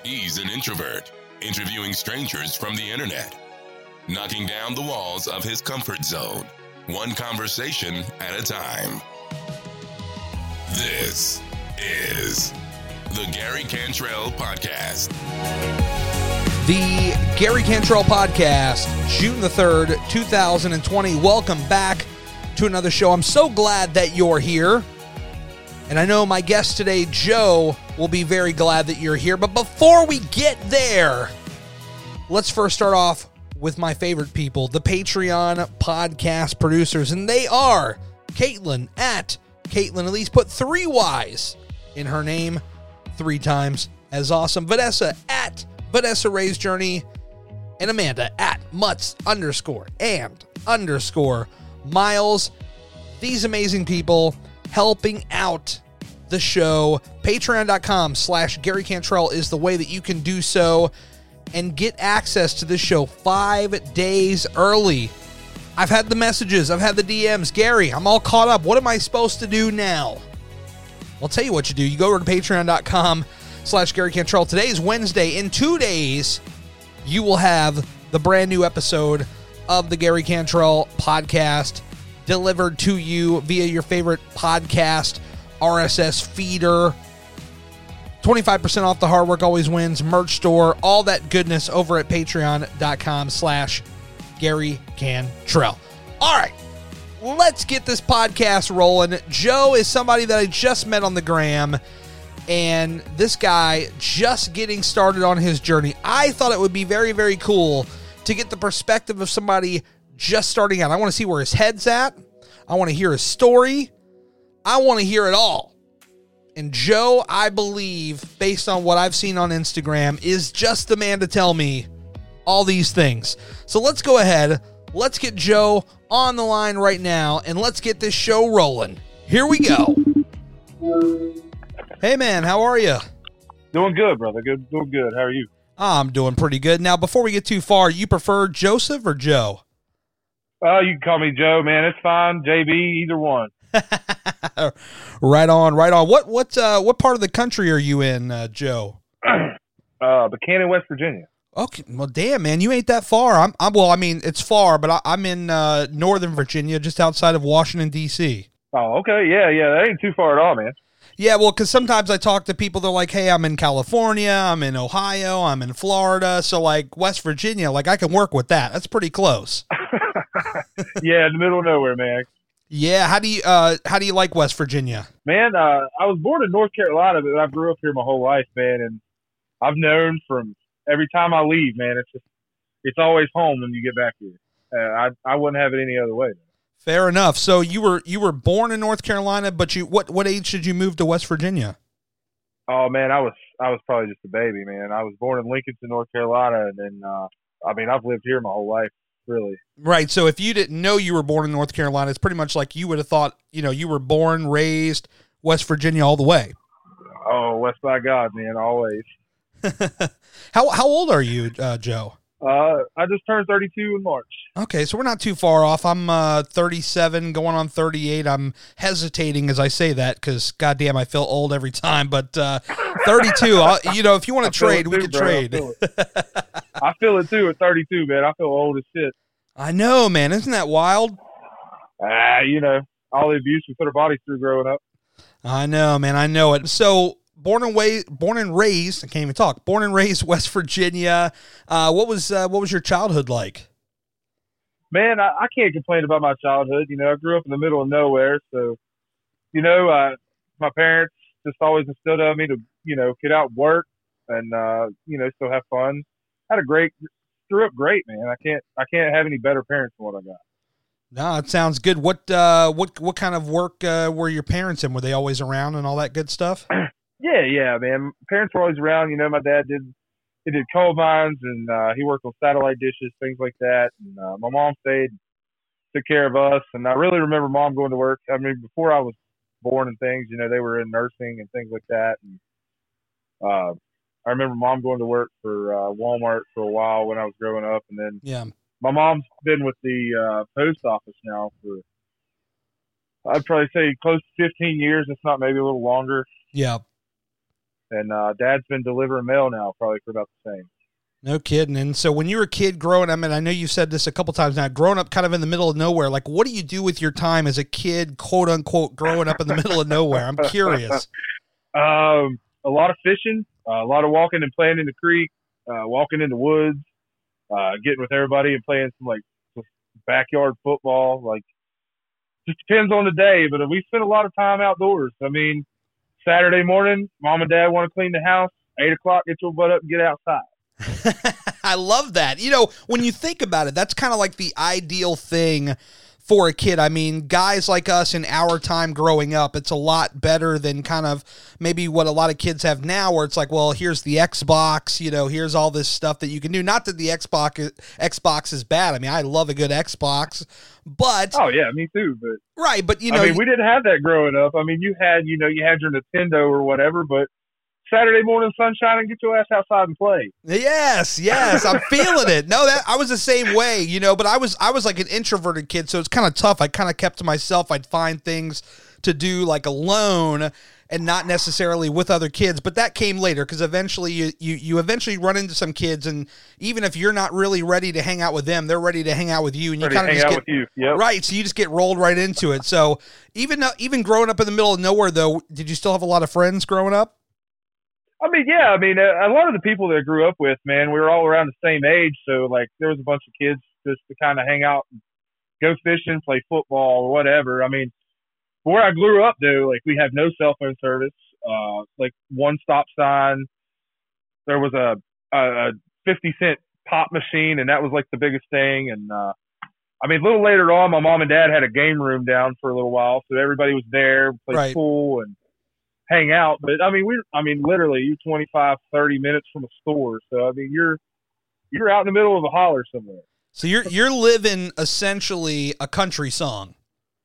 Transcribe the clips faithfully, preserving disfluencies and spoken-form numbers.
He's an introvert, interviewing strangers from the internet, knocking down the walls of his comfort zone, one conversation at a time. This is the Gary Cantrell Podcast. The Gary Cantrell Podcast, June the third, two thousand twenty. Welcome back to another show. I'm so glad that you're here. And I know my guest today, Joe, will be very glad that you're here. But before we get there, let's first start off with my favorite people, the Patreon podcast producers. And they are Caitlin at Caitlin Elise. Put three Y's in her name three times. As awesome. Vanessa at Vanessa Ray's Journey. And Amanda at Mutts underscore and underscore Miles. These amazing people helping out the show. Patreon.com slash Gary Cantrell is the way that you can do so and get access to this show five days early. I've had the messages. I've had the D Ms. Gary, I'm all caught up. What am I supposed to do now? Well, I'll tell you what you do. You go over to patreon.com slash Gary Cantrell. Today is Wednesday. In two days, you will have the brand new episode of the Gary Cantrell Podcast delivered to you via your favorite podcast R S S feeder. twenty-five percent off the hard work always wins, merch store, all that goodness over at patreon.com slash Gary Cantrell. All right, let's get this podcast rolling. Joe is somebody that I just met on the gram, and this guy just getting started on his journey. I thought it would be very, very cool to get the perspective of somebody just starting out. I want to see where his head's at. I want to hear his story. I want to hear it all. And Joe, I believe, based on what I've seen on Instagram, is just the man to tell me all these things. So let's go ahead. Let's get Joe on the line right now, and let's get this show rolling. Here we go. Hey, man, how are you? Doing good, brother. Good, doing good. How are you? I'm doing pretty good. Now, before we get too far, you prefer Joseph or Joe? Uh, you can call me Joe, man. It's fine. J B, either one. Right on, right on. What what uh, what part of the country are you in, uh, Joe? uh, Buchanan, West Virginia. Okay, well, damn, man, you ain't that far. I'm, I'm well, I mean, it's far, but I, I'm in uh, Northern Virginia, just outside of Washington D C. Oh, okay, yeah, yeah, that ain't too far at all, man. Yeah, well, because sometimes I talk to people, they're like, hey, I'm in California, I'm in Ohio, I'm in Florida, so like West Virginia, like I can work with that. That's pretty close. Yeah, in the middle of nowhere, man. Yeah, how do you uh, how do you like West Virginia? Man, uh, I was born in North Carolina, but I grew up here my whole life, man, and I've known from every time I leave, man, it's just it's always home when you get back here. Uh, I I wouldn't have it any other way, man. Fair enough. So you were you were born in North Carolina, but you what what age did you move to West Virginia? Oh man, I was I was probably just a baby, man. I was born in Lincolnton, North Carolina, and then uh, I mean I've lived here my whole life, really. Right. So if you didn't know you were born in North Carolina, it's pretty much like you would have thought, you know, you were born, raised West Virginia all the way. Oh, West by God, man, always. how how old are you, uh, Joe? Uh, I just turned thirty-two in March. Okay, so we're not too far off. I'm uh, thirty-seven, going on thirty-eight. I'm hesitating as I say that because, goddamn, I feel old every time. But uh, thirty-two, I'll, you know, if you want to trade, we too, can bro. trade. I feel, I feel it too at thirty-two, man. I feel old as shit. I know, man. Isn't that wild? Ah, uh, you know, all the abuse we put our bodies through growing up. I know, man. I know it. So, born and wa- born and raised, I can't even talk. Born and raised West Virginia. Uh, what was uh, what was your childhood like? Man, I, I can't complain about my childhood. You know, I grew up in the middle of nowhere, so you know, uh, my parents just always instilled in me to, you know, get out and work and uh, you know, still have fun. Had a great, grew up great, man. I can't, I can't have any better parents than what I got. No, it sounds good. What uh, what what kind of work uh, were your parents in? Were they always around and all that good stuff? Yeah, yeah, man. Parents were always around. You know, my dad did he did coal mines, and uh, he worked on satellite dishes, things like that. And uh, my mom stayed, took care of us. And I really remember mom going to work. I mean, before I was born and things, you know, they were in nursing and things like that. And uh, I remember mom going to work for uh, Walmart for a while when I was growing up, and then yeah. My mom's been with the uh, post office now for, I'd probably say close to fifteen years, if not maybe a little longer. Yeah. and uh, Dad's been delivering mail now probably for about the same. No kidding. And so when you were a kid growing up, and I know you've said this a couple times now, growing up kind of in the middle of nowhere, like what do you do with your time as a kid, quote unquote, growing up in the middle of nowhere? I'm curious. Um, a lot of fishing, uh, a lot of walking and playing in the creek, uh, walking in the woods, uh, getting with everybody and playing some like just backyard football. Like just depends on the day, but we spend a lot of time outdoors. I mean, Saturday morning, mom and dad want to clean the house. Eight o'clock, get your butt up and get outside. I love that. You know, when you think about it, that's kind of like the ideal thing for a kid. I mean, guys like us in our time growing up, it's a lot better than kind of maybe what a lot of kids have now, where it's like, well, here's the Xbox, you know, here's all this stuff that you can do. Not that the Xbox Xbox is bad. I mean, I love a good Xbox, but oh yeah, me too. But right, but you know, I mean, we didn't have that growing up. I mean, you had, you know, you had your Nintendo or whatever, but Saturday morning sunshine and get your ass outside and play. Yes, yes, I'm feeling it. No, that I was the same way, you know, but I was I was like an introverted kid, so it's kind of tough. I kind of kept to myself. I'd find things to do like alone and not necessarily with other kids, but that came later because eventually you, you you eventually run into some kids, and even if you're not really ready to hang out with them, they're ready to hang out with you, and you kind of just get with you. Yep. Right, so you just get rolled right into it. So even though, even growing up in the middle of nowhere, though, did you still have a lot of friends growing up? I mean, yeah. I mean, a, a lot of the people that I grew up with, man, we were all around the same age. So, like, there was a bunch of kids just to kind of hang out, and go fishing, play football, or whatever. I mean, where I grew up, though, like, we had no cell phone service. Uh, like, one stop sign. There was a, a fifty cent pop machine, and that was, like, the biggest thing. And, uh, I mean, a little later on, my mom and dad had a game room down for a little while. So everybody was there, played right. pool, and hang out. But I mean, we, I mean, literally you're twenty-five, thirty minutes from a store. So, I mean, you're, you're out in the middle of a holler somewhere. So you're, you're living essentially a country song.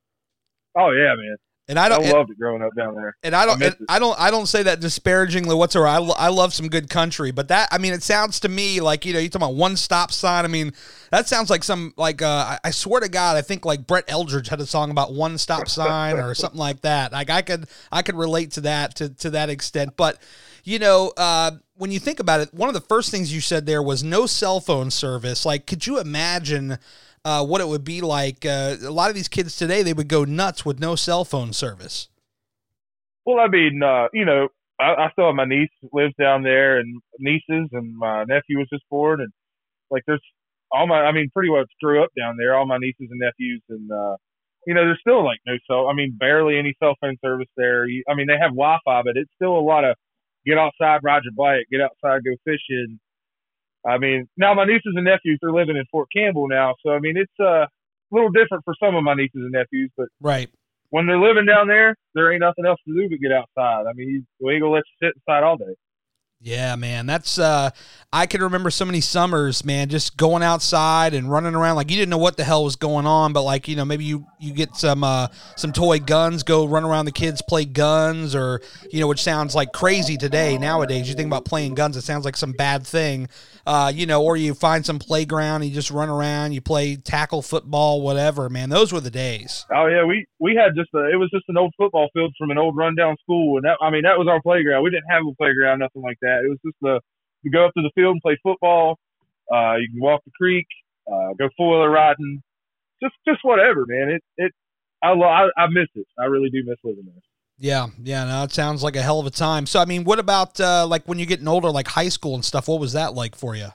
Oh yeah, man. And I don't, I loved it growing up down there. And I don't, I, and I don't, I don't say that disparagingly whatsoever. I, lo- I love some good country, but that, I mean, it sounds to me like, you know, you talking about one stop sign. I mean, that sounds like some, like, uh, I, I swear to God, I think like Brett Eldridge had a song about one stop sign or something like that. Like I could, I could relate to that, to, to that extent. But, you know, uh, when you think about it, one of the first things you said there was no cell phone service. Like, could you imagine uh, what it would be like? Uh, a lot of these kids today, they would go nuts with no cell phone service. Well, I mean, uh, you know, I, I still have my niece lives down there, and nieces, and my nephew was just born, and like there's all my, I mean, pretty much grew up down there, all my nieces and nephews, and uh, you know, there's still like no cell, I mean, barely any cell phone service there. You, I mean, they have Wi-Fi, but it's still a lot of get outside, ride your bike, get outside, go fishing. I mean, now my nieces and nephews are living in Fort Campbell now, so I mean, it's uh, a little different for some of my nieces and nephews, but right. When they're living down there, there ain't nothing else to do but get outside. I mean, we ain't gonna let you sit inside all day. Yeah, man, that's, uh, I can remember so many summers, man, just going outside and running around. Like you didn't know what the hell was going on, but like, you know, maybe you, you get some, uh, some toy guns, go run around the kids, play guns, or, you know, which sounds like crazy today. Nowadays, you think about playing guns, it sounds like some bad thing, uh, you know, or you find some playground, you just run around, you play tackle football, whatever, man. Those were the days. Oh yeah. We, we had just a, it was just an old football field from an old rundown school. And that, I mean, that was our playground. We didn't have a playground, nothing like that. It was just the, you go up to the field and play football. Uh, you can walk the creek, uh, go four-wheeler riding, just, just whatever, man. It, it, I, I, I miss it. I really do miss living there. Yeah. Yeah. No, it sounds like a hell of a time. So, I mean, what about, uh, like when you're getting older, like high school and stuff, what was that like for you?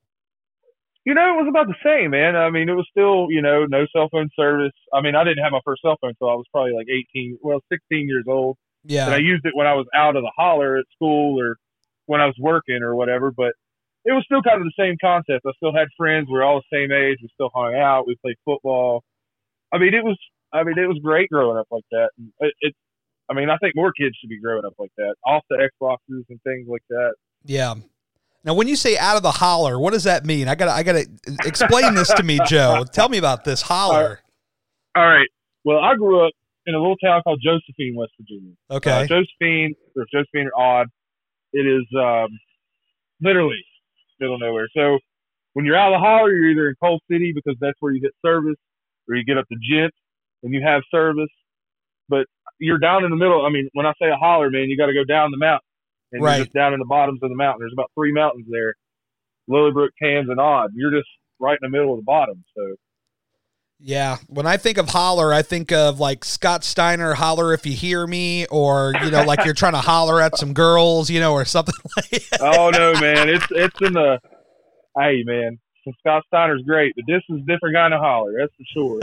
You know, it was about the same, man. I mean, it was still, you know, no cell phone service. I mean, I didn't have my first cell phone until I was probably like eighteen, well, sixteen years old. Yeah. And I used it when I was out of the holler at school or when I was working or whatever, but it was still kind of the same concept. I still had friends. We were all the same age. We still hung out. We played football. I mean, it was, I mean, it was great growing up like that. And it, it, I mean, I think more kids should be growing up like that, off the Xboxes and things like that. Yeah. Now, when you say out of the holler, what does that mean? I gotta, I gotta explain this to me, Joe. Tell me about this holler. All right. All right. Well, I grew up in a little town called Josephine, West Virginia. Okay. Uh, Josephine, or Josephine or Odd. It is um, literally middle of nowhere. So when you're out of the holler, you're either in Coal City because that's where you get service, or you get up to Gent and you have service. But you're down in the middle. I mean, when I say a holler, man, you got to go down the mountain. and Right. you're just down in the bottoms of the mountain. There's about three mountains there: Lillybrook, Tams, and Odd. You're just right in the middle of the bottom. So. Yeah, when I think of holler, I think of like Scott Steiner, "Holler If You Hear Me," or, you know, like you're trying to holler at some girls, you know, or something like that. Oh no, man! It's it's in the. Hey, man, Scott Steiner's great, but this is a different kind of holler. That's for sure.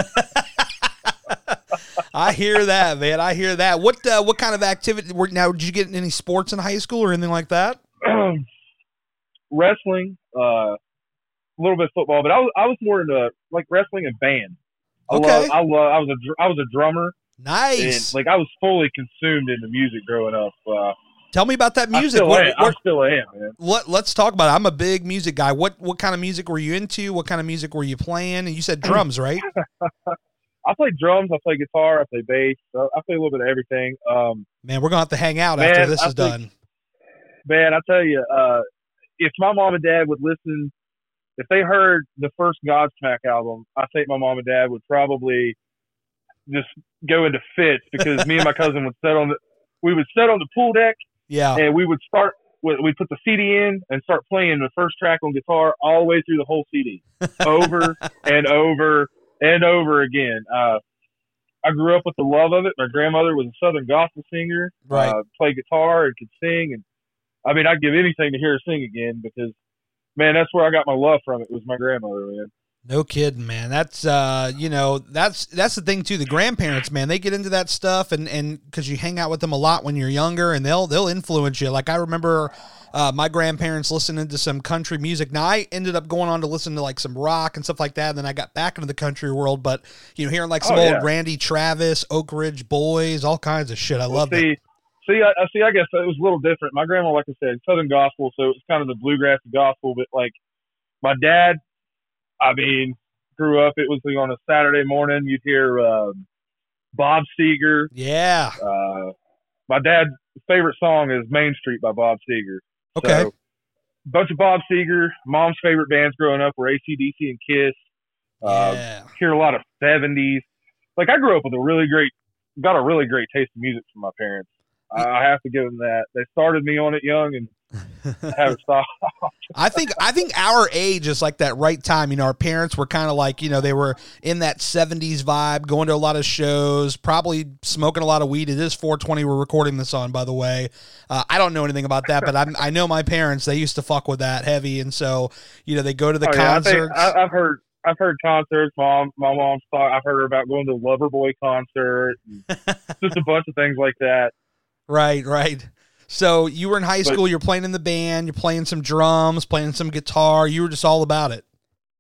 I hear that, man. I hear that. What uh, what kind of activity? Were, now, did you get in any sports in high school or anything like that? Wrestling, uh, a little bit of football, but I was I was more into like wrestling and band. I Okay. love, I love, I was a dr- I was a drummer. Nice. And, like I was fully consumed into music growing up. Uh, Tell me about that I music. still What, am. what, I still am, man. let, let's talk about it. I'm a big music guy. What what kind of music were you into? What kind of music were you playing? And you said drums, right? I play drums. I play guitar. I play bass. I I play a little bit of everything. Um, Man, we're going to have to hang out Man, after this I is think- done. man, I tell you, uh, if my mom and dad would listen, if they heard the first Godsmack album, I think my mom and dad would probably just go into fits because me and my cousin would sit on the, we would sit on the pool deck Yeah. and we would start, we- we'd put the C D in and start playing the first track on guitar all the way through the whole C D, over and over and over again. Uh, I grew up with the love of it. My grandmother was a Southern gospel singer, Right. uh, played guitar and could sing. And I mean, I'd give anything to hear her sing again because, man, that's where I got my love from. It was my grandmother, man. No kidding, man. That's uh, you know, that's that's the thing too. The grandparents, man, they get into that stuff, and and because you hang out with them a lot when you're younger, and they'll they'll influence you. Like I remember, uh, my grandparents listening to some country music. Now I ended up going on to listen to like some rock and stuff like that. And then I got back into the country world, but you know, hearing like some Oh, old yeah. Randy Travis, Oak Ridge Boys, all kinds of shit. I Well, love see, it. see, I, I see. I guess it was a little different. My grandma, like I said, Southern gospel, so it was kind of the bluegrass gospel. But like my dad, I mean, grew up. It was like on a Saturday morning. You'd hear um, Bob Seger. Yeah. Uh, my dad's favorite song is Main Street by Bob Seger. Okay. So, bunch of Bob Seger. Mom's favorite bands growing up were A C D C and Kiss. Uh, yeah. Hear a lot of seventies. Like I grew up with a really great, got a really great taste of music from my parents. I I have to give them that. They started me on it young and haven't stopped. I think I think our age is like that right time. You know, our parents were kind of like, you know, they were in that seventies vibe, going to a lot of shows, probably smoking a lot of weed. It is four twenty we're recording this on, by the way. Uh, I don't know anything about that, but I'm, I know my parents, they used to fuck with that heavy. And so, you know, they go to the Oh, yeah, I concerts. think, I, I've heard I've heard concerts. Mom, my mom's thought. I've heard about going to a Loverboy concert. And just a bunch of things like that. Right, right. So you were in high But- school, you're playing in the band, you're playing some drums, playing some guitar. You were just all about it.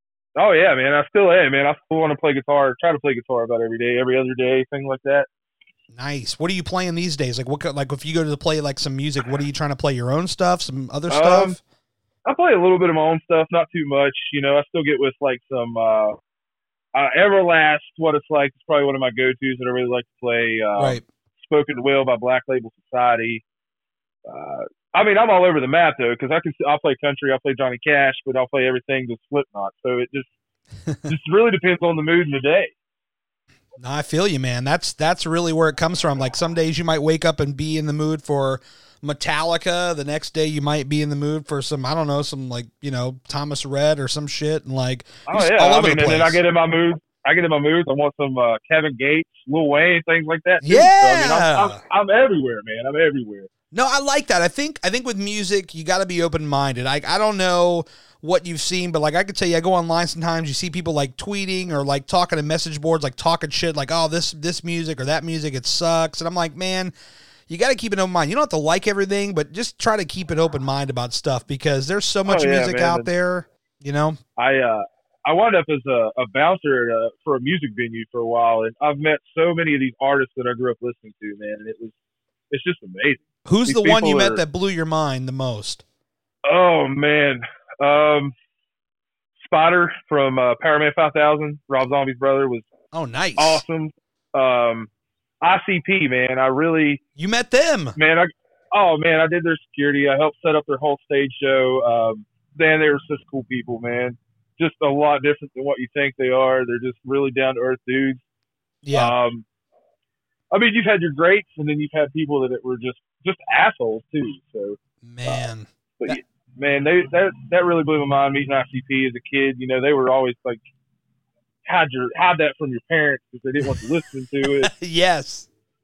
Oh yeah, man. I still am, man. I still want to play guitar. Try to play guitar about every day, every other day, thing like that. Nice. What are you playing these days? Like what? co- Like if you go to play like some music, what are you trying to play? Your own stuff, some other Um, stuff? I play a little bit of my own stuff, not too much. You know, I still get with like some uh, uh Everlast. What It's Like is probably one of my go-tos that I really like to play. Uh, Right. Spoken Will by Black Label Society. Uh, I mean, I'm all over the map though, because I can I'll play country, I'll play Johnny Cash, but I'll play everything to Slipknot. So it just just really depends on the mood and the day. No, I feel you, man. That's that's really where it comes from. Like some days you might wake up and be in the mood for Metallica. The next day you might be in the mood for some, I don't know, some like, you know, Thomas Rhett or some shit. And like, Oh just yeah, all I over mean, the and then I place. get in my mood. I get in my mood. I want some uh, Kevin Gates, Lil Wayne, things like that. Too. Yeah. So, I mean, I'm, I'm, I'm everywhere, man. I'm everywhere. No, I like that. I think I think with music, you got to be open minded. I I don't know what you've seen, but like I could tell you, I go online sometimes. You see people like tweeting or like talking to message boards, like talking shit, like oh this this music or that music, it sucks. And I'm like, man, you got to keep an open mind. You don't have to like everything, but just try to keep an open mind about stuff because there's so much Oh, yeah, music man. out there. You know. I uh, I wound up as a, a bouncer at a, for a music venue for a while, and I've met so many of these artists that I grew up listening to, man. And it was it's just amazing. Who's These the one you people met are- that blew your mind the most? Oh man, um, Spider from uh, Power Man five thousand, Rob Zombie's brother, was Oh, nice. awesome. Um, I C P, man, I really, You met them. man, I, oh man, I did their security. I helped set up their whole stage show. Um, man, they were such cool people, man. Just a lot different than what you think they are. They're just really down to earth dudes. Yeah. Um, I mean, you've had your greats, and then you've had people that were just just assholes too. So Man. Uh, but that- man, they that that really blew my mind meeting I C P as a kid. You know, they were always like hide your hide that from your parents because they didn't want to listen to it. Yes.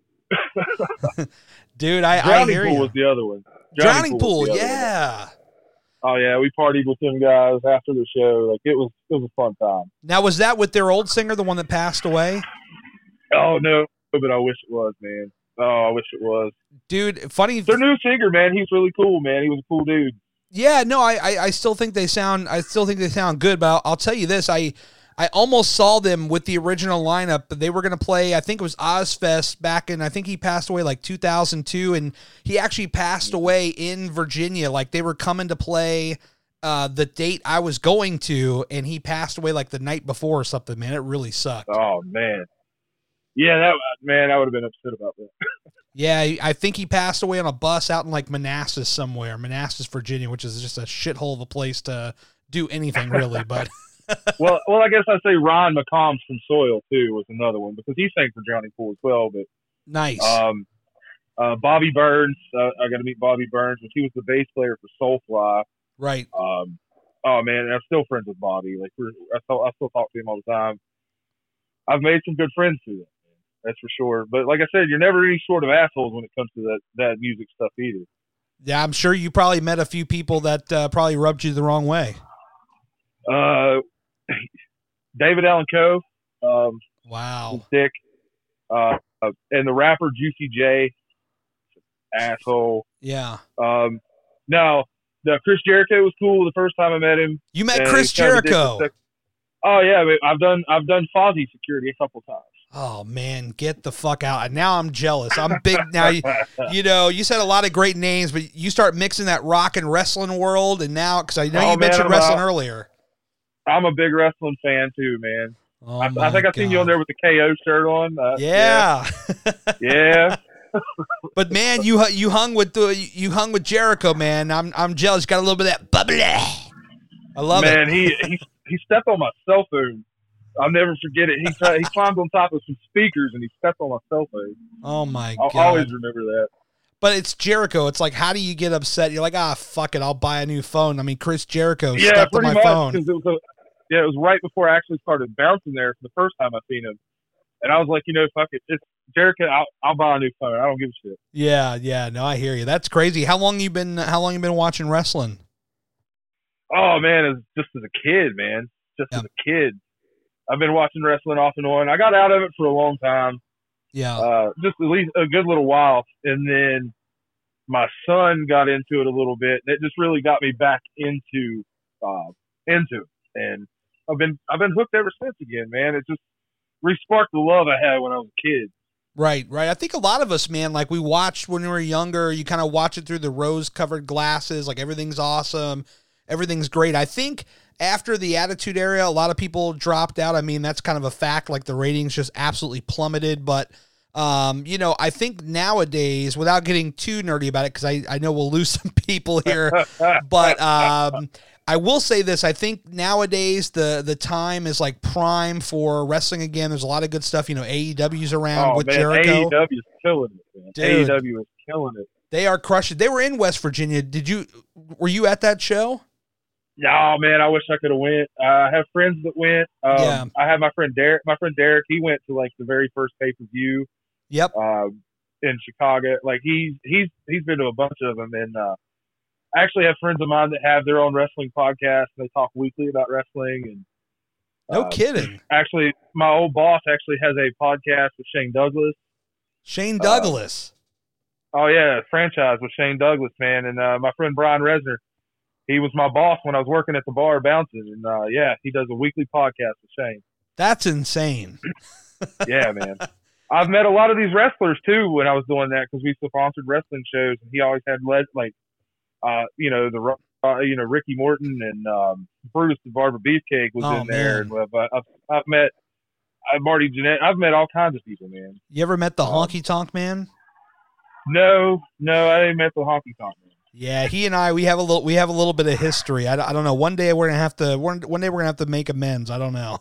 Dude, I, I Drowning hear Pool you. was the other one. Drowning, Pool, was the other yeah. one. Oh yeah, we partied with them guys after the show. Like it was it was a fun time. Now, was that with their old singer, the one that passed away? Oh no, but I wish it was, man. Oh, I wish it was. Dude, funny. Their new singer, man, he's really cool, man. He was a cool dude. Yeah, no, I, I, I still think they sound I still think they sound good, but I'll, I'll tell you this, I I almost saw them with the original lineup, but they were going to play, I think it was Ozfest back in, I think he passed away like two thousand two, and he actually passed away in Virginia. Like they were coming to play uh, the date I was going to, and he passed away like the night before or something, man. It really sucked. Oh, man. Yeah, that man, I would have been upset about that. Yeah, I think he passed away on a bus out in like Manassas somewhere, Manassas, Virginia, which is just a shithole of a place to do anything really, but... well, well, I guess I'd say Ryan McCombs from Soil too was another one because he sang for Drowning Pool as well. But nice. Um, uh, Bobby Burns, uh, I got to meet Bobby Burns, which he was the bass player for Soulfly. Right. Um, oh man, I'm still friends with Bobby. Like we're, I still, I still talk to him all the time. I've made some good friends through that. That's for sure. But like I said, you're never any sort of assholes when it comes to that that music stuff either. Yeah, I'm sure you probably met a few people that uh, probably rubbed you the wrong way. Uh. David Allen Coe, um, wow, Dick, uh, and the rapper Juicy J, asshole. Yeah. Um, no, the Chris Jericho was cool the first time I met him. You met Chris Jericho? Oh yeah, I've done I've done Fozzy security a couple times. Oh man, get the fuck out! And now I'm jealous. I'm big now. You, you know, you said a lot of great names, but you start mixing that rock and wrestling world, and now because I know oh, you man, mentioned I'm wrestling a, earlier. I'm a big wrestling fan too, man. Oh I, I think I've seen you on there with the K O shirt on. Uh, yeah, yeah. yeah. But man, you you hung with the you hung with Jericho, man. I'm I'm jealous. Got a little bit of that bubbly. I love man, it. Man, he he he stepped on my cell phone. I'll never forget it. He tried, he climbed on top of some speakers and he stepped on my cell phone. Oh my I'll god! I'll always remember that. But it's Jericho. It's like, how do you get upset? You're like, ah, fuck it, I'll buy a new phone. I mean, Chris Jericho yeah, stepped on pretty my much, phone. It was a, yeah, it was right before I actually started bouncing there for the first time I seen him, and I was like, you know, fuck it, it's Jericho. I'll, I'll buy a new phone. I don't give a shit. Yeah, yeah, no, I hear you. That's crazy. How long you been? How long you been watching wrestling? Oh man, it's just as a kid, man. Just yeah. as a kid, I've been watching wrestling off and on. I got out of it for a long time. Yeah, uh, just at least a good little while, and then my son got into it a little bit, and it just really got me back into uh, into it. And I've been I've been hooked ever since again, man. It just re-sparked the love I had when I was a kid. Right, right. I think a lot of us, man, like we watched when we were younger, you kind of watch it through the rose-covered glasses, like everything's awesome, everything's great. I think after the Attitude Era, a lot of people dropped out. I mean, that's kind of a fact, like the ratings just absolutely plummeted. But, um, you know, I think nowadays, without getting too nerdy about it, because I, I know we'll lose some people here, but um, I will say this. I think nowadays the the time is like prime for wrestling again. There's a lot of good stuff. You know, A E W's around oh, with man, Jericho. A E W is killing it, man. Dude, A E W is killing it. They are crushing. They were in West Virginia. Did you? Were you at that show? No, man. I wish I could have went. Uh, I have friends that went. Um, yeah. I have my friend Derek. My friend Derek. He went to like the very first pay per view. Yep. Um, in Chicago, like he's he's he's been to a bunch of them, and uh, I actually have friends of mine that have their own wrestling podcast, and they talk weekly about wrestling. And no uh, kidding. Actually, my old boss actually has a podcast with Shane Douglas. Shane Douglas. Uh, oh yeah, franchise with Shane Douglas, man, and uh, my friend Brian Resner. He was my boss when I was working at the bar bouncing, and uh, yeah, he does a weekly podcast with Shane. That's insane. Yeah, man. I've met a lot of these wrestlers too when I was doing that because we sponsored wrestling shows, and he always had led like, uh, you know, the uh, you know Ricky Morton and um, Brutus the Barber Beefcake was oh, in there, man. and uh, I've, I've met uh, Marty Jannetty. I've met all kinds of people, man. You ever met the um, Honky Tonk Man? No, no, I didn't met the Honky Tonk Man. Yeah, he and I we have a little we have a little bit of history. I, I don't know. One day we're gonna have to one one day we're gonna have to make amends. I don't know.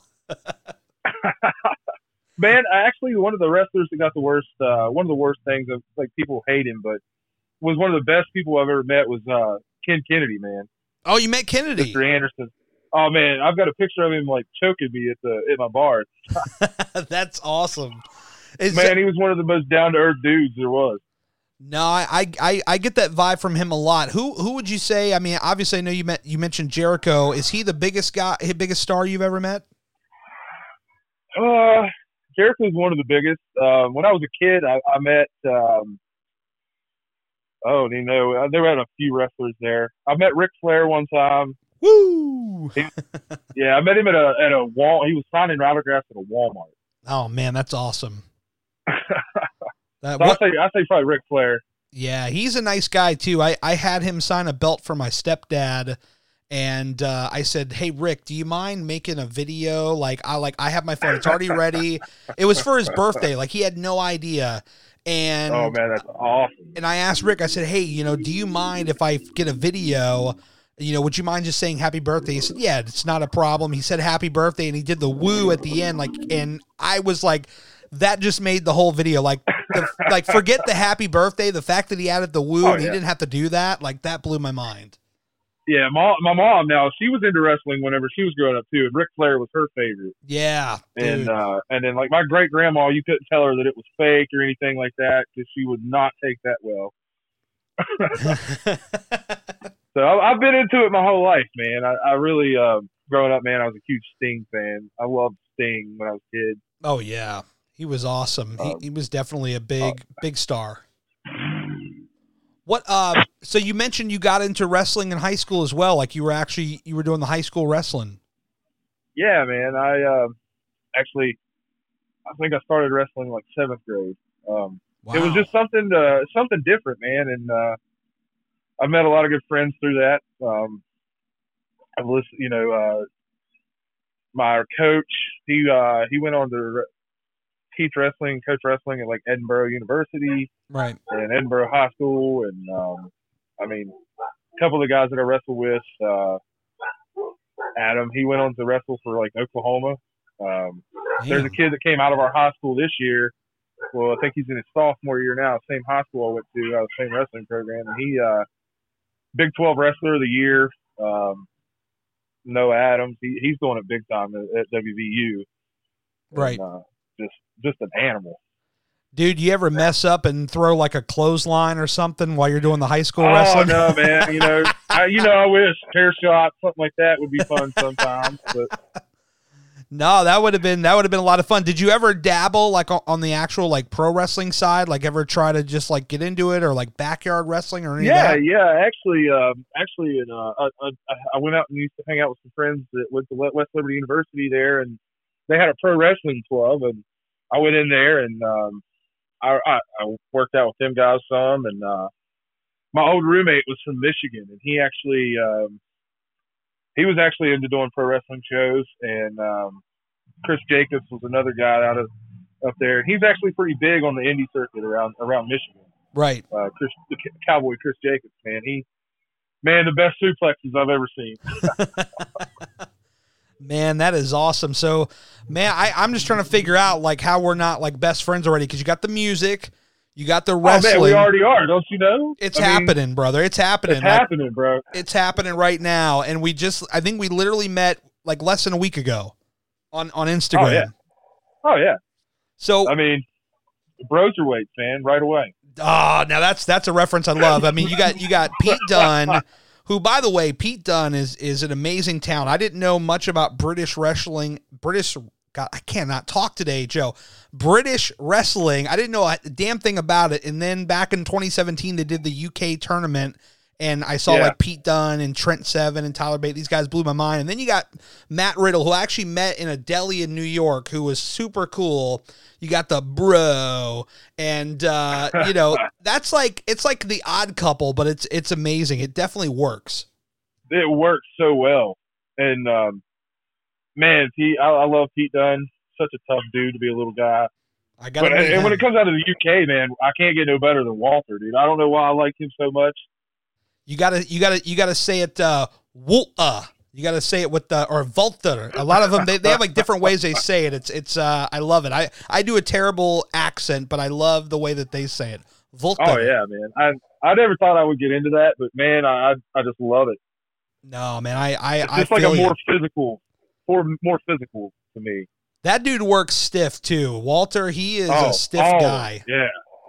Man, actually, one of the wrestlers that got the worst, uh, one of the worst things of like people hate him, but was one of the best people I've ever met was uh, Ken Kennedy, man. Oh, you met Kennedy? Mister Anderson. Oh man, I've got a picture of him like choking me at the at my bar. That's awesome. Is man, that, he was one of the most down to earth dudes there was. No, I, I I get that vibe from him a lot. Who who would you say? I mean, obviously, I know you met you mentioned Jericho. Is he the biggest guy, biggest star you've ever met? Uh, Jericho's one of the biggest. Uh, when I was a kid, I, I met. Um, oh, you know, there were a few wrestlers there. I met Ric Flair one time. Woo! He, yeah, I met him at a at a wall. He was signing autographs at a Walmart. Oh man, that's awesome. That, so I say I say probably Ric Flair. Yeah, he's a nice guy too. I, I had him sign a belt for my stepdad, and uh, I said, "Hey Rick, do you mind making a video? Like I like I have my phone; it's already ready." It was for his birthday. Like he had no idea. And oh man, that's awesome. And I asked Rick. I said, "Hey, you know, do you mind if I get a video? You know, would you mind just saying happy birthday?" He said, "Yeah, it's not a problem." He said happy birthday, and he did the woo at the end. Like, and I was like, that just made the whole video. Like, the, like forget the happy birthday. The fact that he added the woo oh, and yeah. he didn't have to do that, like that blew my mind. Yeah, my, my mom now, she was into wrestling whenever she was growing up too, and Ric Flair was her favorite. Yeah, dude. and uh, and then like my great grandma, you couldn't tell her that it was fake or anything like that because she would not take that well. So I, I've been into it my whole life, man. I, I really, uh, growing up, man, I was a huge Sting fan. I loved Sting when I was a kid. Oh yeah, he was awesome. Um, he, he was definitely a big, uh, big star. What? Uh, so you mentioned you got into wrestling in high school as well. Like you were actually you were doing the high school wrestling. Yeah, man. I uh, actually, I think I started wrestling like seventh grade. Um, Wow. It was just something to, something different, man. And uh, I met a lot of good friends through that. Um, I've listened, you know, uh, my coach, he uh, he went on to teach wrestling, coach wrestling at like Edinburgh University, right, and Edinburgh High School, and um, I mean, a couple of the guys that I wrestled with, uh, Adam, he went on to wrestle for like Oklahoma. Um, there's a kid that came out of our high school this year. Well, I think he's in his sophomore year now. Same high school I went to, uh, same wrestling program, and he, uh, Big twelve Wrestler of the Year. Um, Noah Adams, he, he's going at big time at, at W V U. right. And, uh, just, just an animal. Dude, you ever mess up and throw like a clothesline or something while you're doing the high school oh, wrestling? Oh no, man! You know, I, you know, I wish hair shot, something like that would be fun sometimes, but. No, that would have been that would have been a lot of fun. Did you ever dabble like on the actual like pro wrestling side? Like ever try to just like get into it or like backyard wrestling or anything? Yeah, of that? yeah. Actually, um, actually, in, uh, I, I, I went out and used to hang out with some friends that went to West Liberty University there, and they had a pro wrestling club, and I went in there and um, I, I, I worked out with them guys some, and uh, my old roommate was from Michigan, and he actually. Um, He was actually into doing pro wrestling shows, and um, Chris Jacobs was another guy out of up there. He's actually pretty big on the indie circuit around around Michigan. Right. Uh, Chris, the Cowboy Chris Jacobs, man, he man, the best suplexes I've ever seen. Man, that is awesome. So, man, I, I'm just trying to figure out like how we're not like best friends already because you got the music. You got the wrestling. Oh, man, we already are, don't you know? It's I happening, mean, brother. It's happening. It's like, happening, bro. It's happening right now. And we just, I think we literally met like less than a week ago on, on Instagram. Oh, yeah. Oh, yeah. So, I mean, Broserweight, man, right away. Oh, now that's, that's a reference I love. I mean, you got, you got Pete Dunne, who, by the way, Pete Dunne is, is an amazing talent. I didn't know much about British wrestling, British God, I cannot talk today, Joe. British wrestling. I didn't know a damn thing about it. And then back in twenty seventeen, they did the U K tournament, and I saw yeah. like Pete Dunne and Trent Seven and Tyler Bate. These guys blew my mind. And then you got Matt Riddle, who I actually met in a deli in New York, who was super cool. You got the bro, and uh, you know that's like it's like the Odd Couple, but it's it's amazing. It definitely works. It works so well, and. um Man, Pete, I, I love Pete Dunne. Such a tough dude to be a little guy. I got. But and when it comes out of the U K, man, I can't get no better than Walter, dude. I don't know why I like him so much. You gotta, you gotta, you gotta say it. Uh, Walter. You gotta say it with the or Walter. A lot of them, they, they have like different ways they say it. It's it's. Uh, I love it. I I do a terrible accent, but I love the way that they say it. Walter. Oh yeah, man. I I never thought I would get into that, but man, I I just love it. No, man, I I It's I just like feel a more you. physical, more more physical to me. That dude works stiff too. Walter, he is oh, a stiff oh, guy. Yeah.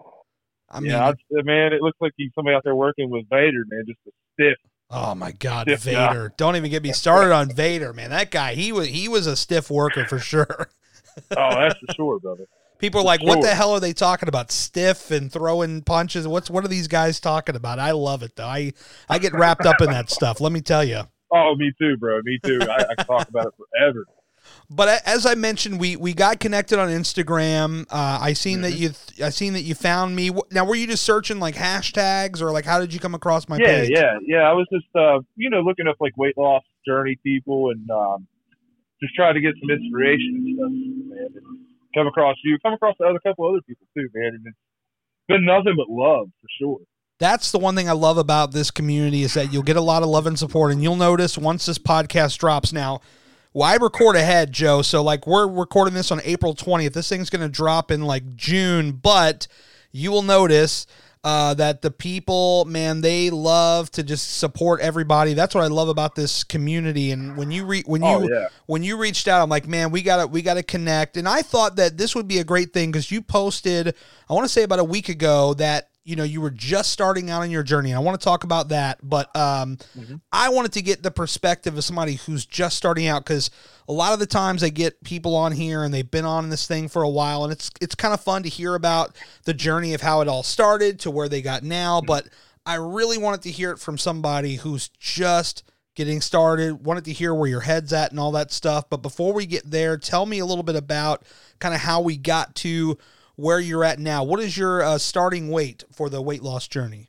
I mean, yeah, I, man, it looks like he's somebody out there working with Vader, man, just a stiff. oh my God, Stiff Vader! guy. Don't even get me started on Vader, man. That guy, he was he was a stiff worker for sure. Oh, that's for sure, brother. People are For like, "What the sure. hell are they talking about? Stiff and throwing punches? What's what are these guys talking about?" I love it though. I I get wrapped up in that stuff. Let me tell you. Oh, me too, bro. Me too. I, I can talk about it forever. But as I mentioned, we we got connected on Instagram. Uh, I seen that you I seen that you found me. Now, were you just searching like hashtags, or like how did you come across my Yeah, page? yeah, yeah. I was just, uh, you know, looking up like weight loss journey people and um, just trying to get some inspiration and stuff, man. And come across you, come across the other couple other people too, man. And it's been nothing but love for sure. That's the one thing I love about this community is that you'll get a lot of love and support, and you'll notice once this podcast drops now. Well, I record ahead, Joe, so like we're recording this on April twentieth. This thing's going to drop in like June, but you will notice uh, that the people, man, they love to just support everybody. That's what I love about this community. And when you re- when you Oh, yeah. when you reached out, I'm like, man, we got to we got to connect. And I thought that this would be a great thing because you posted, I want to say about a week ago that you know, you were just starting out on your journey. And I want to talk about that, but um, mm-hmm. I wanted to get the perspective of somebody who's just starting out because a lot of the times I get people on here and they've been on this thing for a while, and it's it's kind of fun to hear about the journey of how it all started to where they got now. Mm-hmm. But I really wanted to hear it from somebody who's just getting started, wanted to hear where your head's at and all that stuff. But before we get there, tell me a little bit about kind of how we got to where you're at now. What is your uh, starting weight for the weight loss journey?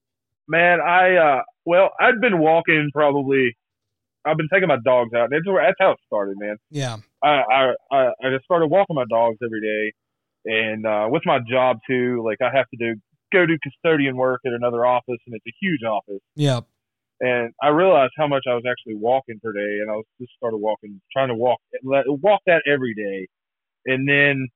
Man, I, uh, well, I'd been walking probably, I've been taking my dogs out. That's, where, that's how it started, man. Yeah. I, I, I, I just started walking my dogs every day. And uh, with my job too, like I have to do, go do custodian work at another office, and it's a huge office. Yeah. And I realized how much I was actually walking per day. And I was just started walking, trying to walk, walk that every day. And then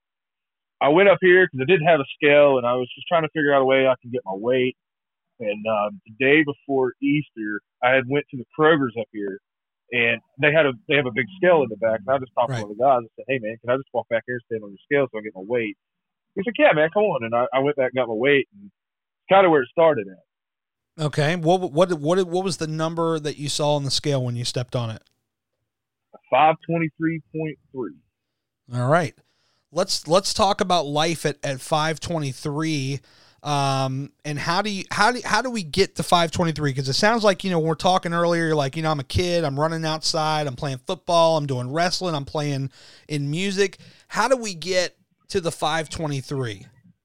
I went up here because I didn't have a scale, and I was just trying to figure out a way I can get my weight. And uh, the day before Easter, I had went to the Kroger's up here, and they had a they have a big scale in the back. And I just talked right. to one of the guys and said, "Hey man, can I just walk back here and stand on your scale so I get my weight?" He said, "Yeah man, come on." And I, I went back and got my weight, and it's kind of where it started at. Okay. What what what what was the number that you saw on the scale when you stepped on it? five twenty-three point three. All right. Let's let's talk about life at, at five twenty-three, um, and how do you how do how do we get to five twenty-three? Because it sounds like you know when we're talking earlier, you're like you know I'm a kid, I'm running outside, I'm playing football, I'm doing wrestling, I'm playing in music. How do we get to the five twenty-three?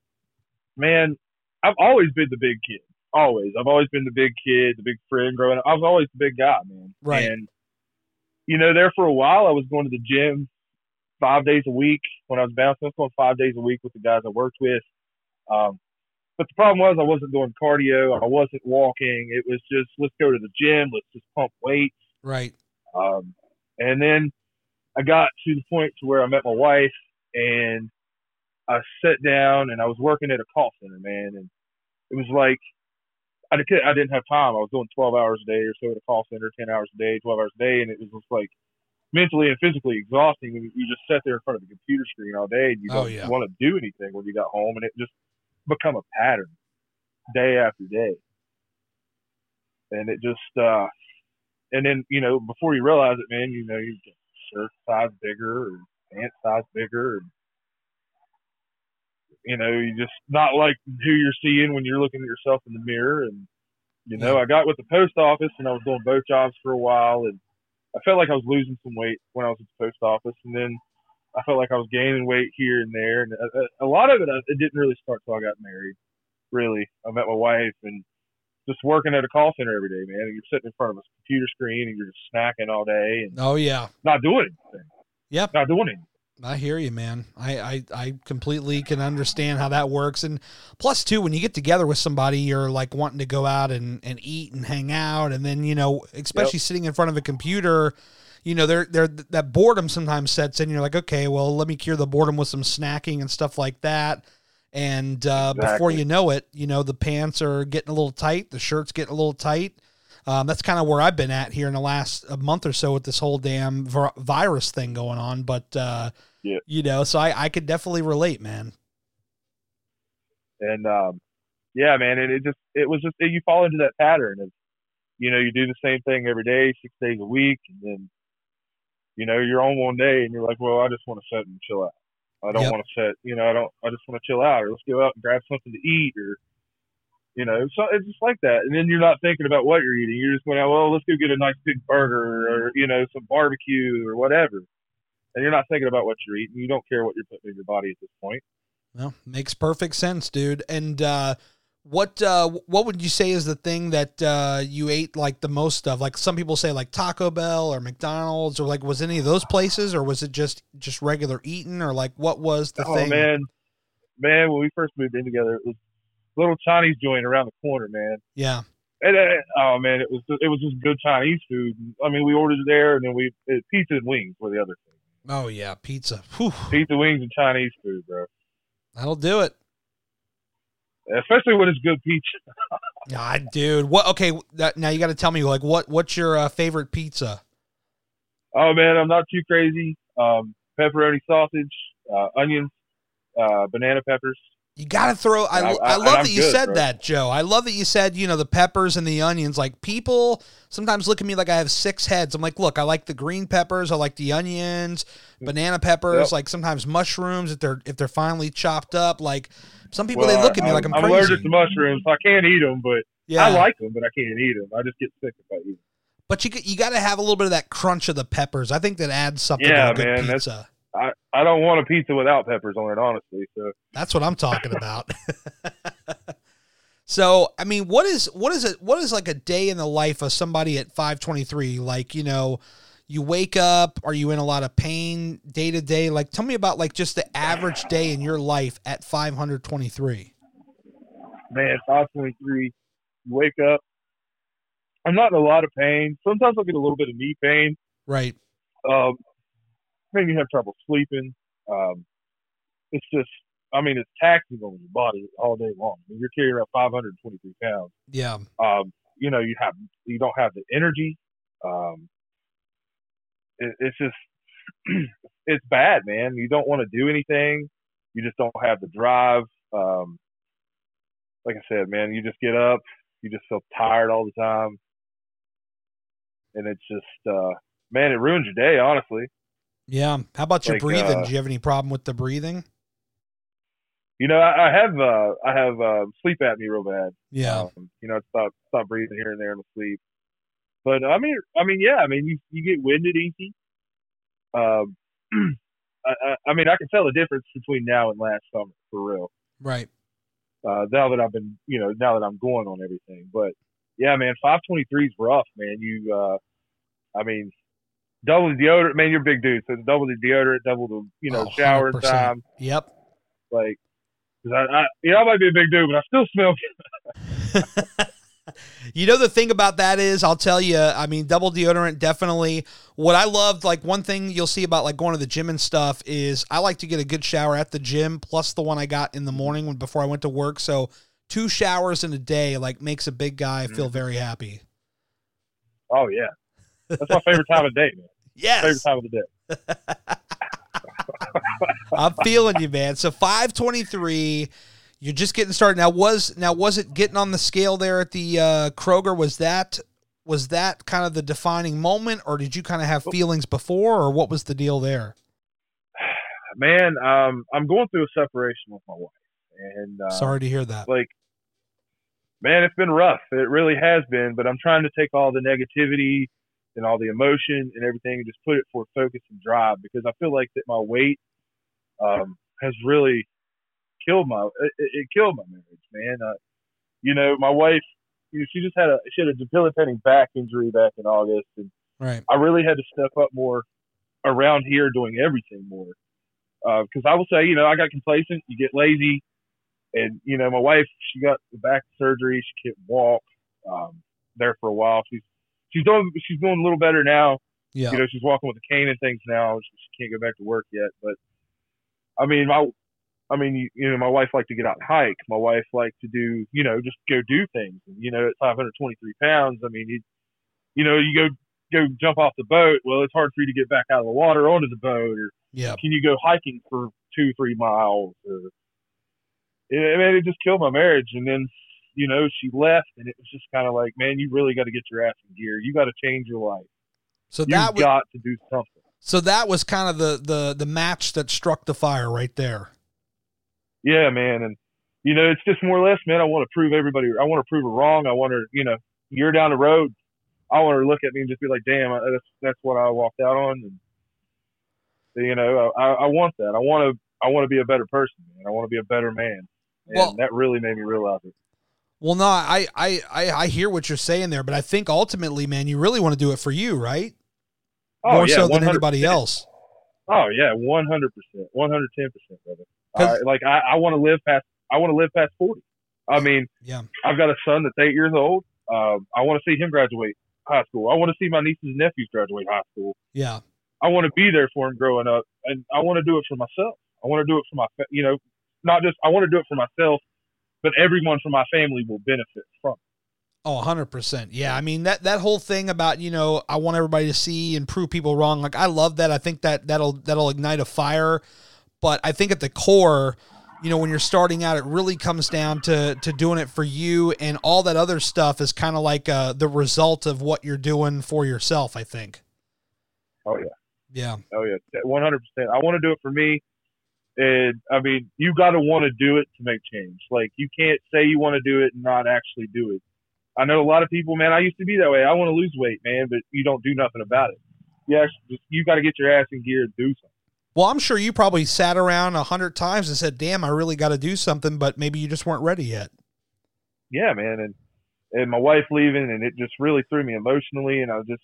Man, I've always been the big kid. Always, I've always been the big kid, the big friend growing up. I was always the big guy, man. Right. And you know, there for a while, I was going to the gym five days a week when I was bouncing. I was going five days a week with the guys I worked with. Um, but the problem was I wasn't doing cardio. I wasn't walking. It was just, let's go to the gym. Let's just pump weights. Right. Um, and then I got to the point to where I met my wife, and I sat down and I was working at a call center, man. And it was like, I didn't, I didn't have time. I was doing twelve hours a day or so at a call center, ten hours a day, twelve hours a day. And it was just like, mentally and physically exhausting. You just sat there in front of the computer screen all day, and you don't oh, yeah. want to do anything when you got home, and it just become a pattern day after day. And it just, uh, and then, you know, before you realize it, man, you know, you get shirt size bigger or pants size bigger. And, you know, you just not like who you're seeing when you're looking at yourself in the mirror. And, you know, yeah. I got with the post office, and I was doing both jobs for a while, and I felt like I was losing some weight when I was at the post office, and then I felt like I was gaining weight here and there. And a, a lot of it, it didn't really start till I got married, really. I met my wife, and just working at a call center every day, man. And you're sitting in front of a computer screen, and you're just snacking all day. And oh, yeah. not doing anything. Yep. Not doing anything. I hear you, man. I, I, I completely can understand how that works. And plus, too, when you get together with somebody, you're like wanting to go out and, and eat and hang out. And then, you know, especially yep. sitting in front of a computer, you know, they're, they're, that boredom sometimes sets in. You're like, okay, well, let me cure the boredom with some snacking and stuff like that. And uh, Exactly. before you know it, you know, the pants are getting a little tight. The shirt's getting a little tight. Um, that's kind of where I've been at here in the last a month or so with this whole damn vir- virus thing going on. But, uh, yeah. you know, so I, I could definitely relate, man. And, um, yeah, man, and it just, it was just, you fall into that pattern of, you know, you do the same thing every day, six days a week. And then, you know, you're on one day and you're like, well, I just want to sit and chill out. I don't Yep. want to sit, you know, I don't, I just want to chill out, or let's go out and grab something to eat, or, you know, so it's just like that. And then you're not thinking about what you're eating. You're just going out, well, let's go get a nice big burger, or, you know, some barbecue or whatever. And you're not thinking about what you're eating. You don't care what you're putting in your body at this point. Well, makes perfect sense, dude. And, uh, what, uh, what would you say is the thing that, uh, you ate like the most of? Like some people say like Taco Bell or McDonald's, or like, was any of those places, or was it just, just regular eating, or like, what was the oh, thing? man, man, when we first moved in together, it was a little Chinese joint around the corner, man. Yeah. And, uh, oh man, it was, it was just good Chinese food. I mean, we ordered it there, and then we, it, pizza and wings were the other thing. Oh yeah. Pizza. Whew. Pizza, wings, and Chinese food, bro. That'll do it. Especially when it's good pizza. Ah, dude. What? Okay. That, now you got to tell me, like, what? What's your uh, favorite pizza? Oh man, I'm not too crazy. Um, pepperoni sausage, uh, onions, uh, banana peppers. You got to throw. I, I, I, I love I'm that you good, said bro. that, Joe. I love that you said, you know, the peppers and the onions. Like, people sometimes look at me like I have six heads. I'm like, look, I like the green peppers. I like the onions, banana peppers. Yep. Like sometimes mushrooms if they're if they're finely chopped up. Like some people, Well, they look at me I, like I'm, I'm crazy. allergic to mushrooms, so I can't eat them. But Yeah. I like them, but I can't eat them. I just get sick if I eat them. But you you got to have a little bit of that crunch of the peppers. I think that adds something Yeah, to a good man, that's- pizza. I, I don't want a pizza without peppers on it, honestly. So That's what I'm talking about. So, I mean, what is what is it? What is like a day in the life of somebody at five twenty-three? Like, you know, you wake up. Are you in a lot of pain day to day? Like, tell me about like just the average day in your life at five twenty-three. man, five twenty-three, you wake up. I'm not in a lot of pain. Sometimes I'll get a little bit of knee pain. Right. Um, maybe you have trouble sleeping. Um, it's just, I mean, it's taxing on your body all day long. I mean, you're carrying around five hundred twenty-three pounds. Yeah. Um, you know, you have, you don't have the energy. Um, it, it's just, it's bad, man. You don't want to do anything. You just don't have the drive. Um, like I said, man, you just get up, you just feel tired all the time. And it's just, uh, man, it ruins your day, honestly. Yeah. How about your Like, breathing? uh, Do you have any problem with the breathing? You know, I, I have, uh, I have, uh, sleep apnea real bad. Yeah. Um, you know, stop, stop breathing here and there in the sleep. But I mean, I mean, yeah, I mean, you, you get winded easy. Um, I, I, I mean, I can tell the difference between now and last summer, for real. Right. Uh, now that I've been, you know, now that I'm going on everything. But yeah, man, five twenty-three is rough, man. You, uh, I mean, double the deodorant, man. You're a big dude, so double the deodorant, double the, you know, Oh, shower one hundred percent. time. Yep. Like, 'cause I, I, you know, I might be a big dude, but I still smell. You know, the thing about that is, I'll tell you, I mean, double deodorant, definitely. What I loved, like one thing you'll see about like going to the gym and stuff is I like to get a good shower at the gym, plus the one I got in the morning when, before I went to work. So two showers in a day, like, makes a big guy feel very happy. Oh yeah, that's my favorite time of day, man. Yes. Favorite time of the day. I'm feeling you, man. So five twenty-three, you're just getting started. Now was now was it getting on the scale there at the uh, Kroger? Was that was that kind of the defining moment, or did you kind of have feelings before, or what was the deal there? Man, um, I'm going through a separation with my wife, and uh, Sorry to hear that. like, man, it's been rough. It really has been. But I'm trying to take all the negativity and all the emotion and everything and just put it for focus and drive, because I feel like that my weight um, has really killed my it, it killed my marriage, man. Uh, you know, my wife, you know, she just had a she had a debilitating back injury back in August, and Right. I really had to step up more around here, doing everything more. Because uh, I will say, you know, I got complacent. You get lazy, and you know, my wife, she got the back surgery. She can't walk. Um, there for a while. She's she's doing she's doing a little better now. Yeah. You know, she's walking with a cane and things now. She, she can't go back to work yet, but I mean, my I mean, you, you know, my wife liked to get out and hike. My wife liked to do, you know, just go do things. And, you know, at five hundred twenty-three pounds, I mean, you, you know, you go go jump off the boat. Well, it's hard for you to get back out of the water onto the boat. Or yeah. Can you go hiking for two, three miles? Or, it, I mean, it just killed my marriage. And then, you know, she left, and it was just kind of like, man, you really got to get your ass in gear. You got to change your life. So You've that was, got to do something. So that was kind of the, the, the match that struck the fire right there. Yeah, man. And, you know, it's just more or less, man, I want to prove everybody, I want to prove her wrong. I want her, you know, year down the road, I want her to look at me and just be like, damn, that's, that's what I walked out on. And, you know, I, I want that. I want to, I want to be a better person, man. I want to be a better man. And well, that really made me realize it. Well, no, I, I, I, I hear what you're saying there, but I think ultimately, man, you really want to do it for you, right? Oh, More yeah, so one hundred percent. than anybody else. Oh yeah, one hundred percent, one hundred ten percent, brother. Uh, like I, I want to live past, I want to live past forty. I mean, yeah, I've got a son that's eight years old. Um, I want to see him graduate high school. I want to see my nieces and nephews graduate high school. Yeah, I want to be there for him growing up, and I want to do it for myself. I want to do it for my, you know, not just I want to do it for myself, but everyone from my family will benefit from it. Oh, one hundred percent. Yeah, I mean, that, that whole thing about, you know, I want everybody to see and prove people wrong, like, I love that. I think that that'll that'll ignite a fire. But I think at the core, you know, when you're starting out, it really comes down to to doing it for you, and all that other stuff is kind of like uh, the result of what you're doing for yourself, I think. Oh, yeah. Yeah. Oh, yeah, one hundred percent. I want to do it for me. And, I mean, you got to want to do it to make change. Like, you can't say you want to do it and not actually do it. I know a lot of people, man, I used to be that way. I want to lose weight, man, but you don't do nothing about it. You actually just, you got to get your ass in gear and do something. Well, I'm sure you probably sat around a hundred times and said, damn, I really got to do something, but maybe you just weren't ready yet. Yeah, man. And, and my wife leaving, and it just really threw me emotionally. And I was just,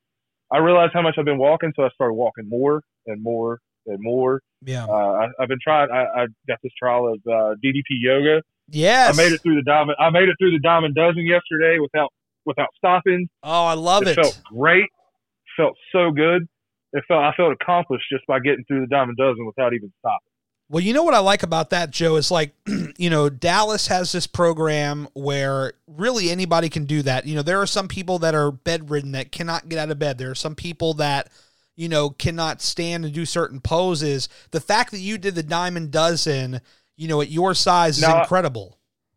I realized how much I've been walking. So I started walking more and more and more. Yeah. Uh, I, I've been trying, I, I got this trial of uh, D D P yoga. Yes. I made it through the diamond. I made it through the Diamond Dozen yesterday without without stopping. Oh, I love it. It felt great. Felt so good. It felt I felt accomplished just by getting through the Diamond Dozen without even stopping. Well, you know what I like about that, Joe, is like, you know, Dallas has this program where really anybody can do that. You know, there are some people that are bedridden that cannot get out of bed. There are some people that, you know, cannot stand and do certain poses. The fact that you did the Diamond Dozen, you know, at your size is now, incredible.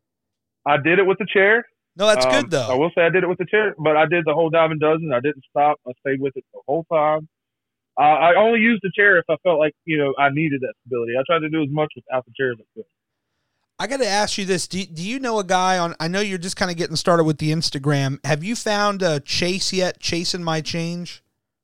I did it with the chair. No, that's um, good, though. I will say I did it with the chair, but I did the whole Diamond Dozen. I didn't stop. I stayed with it the whole time. Uh, I only used the chair if I felt like, you know, I needed that stability. I tried to do as much without the chair as I could. I got to ask you this. Do, do you know a guy on, I know you're just kind of getting started with the Instagram. Have you found uh, Chase yet? Chasing My Change?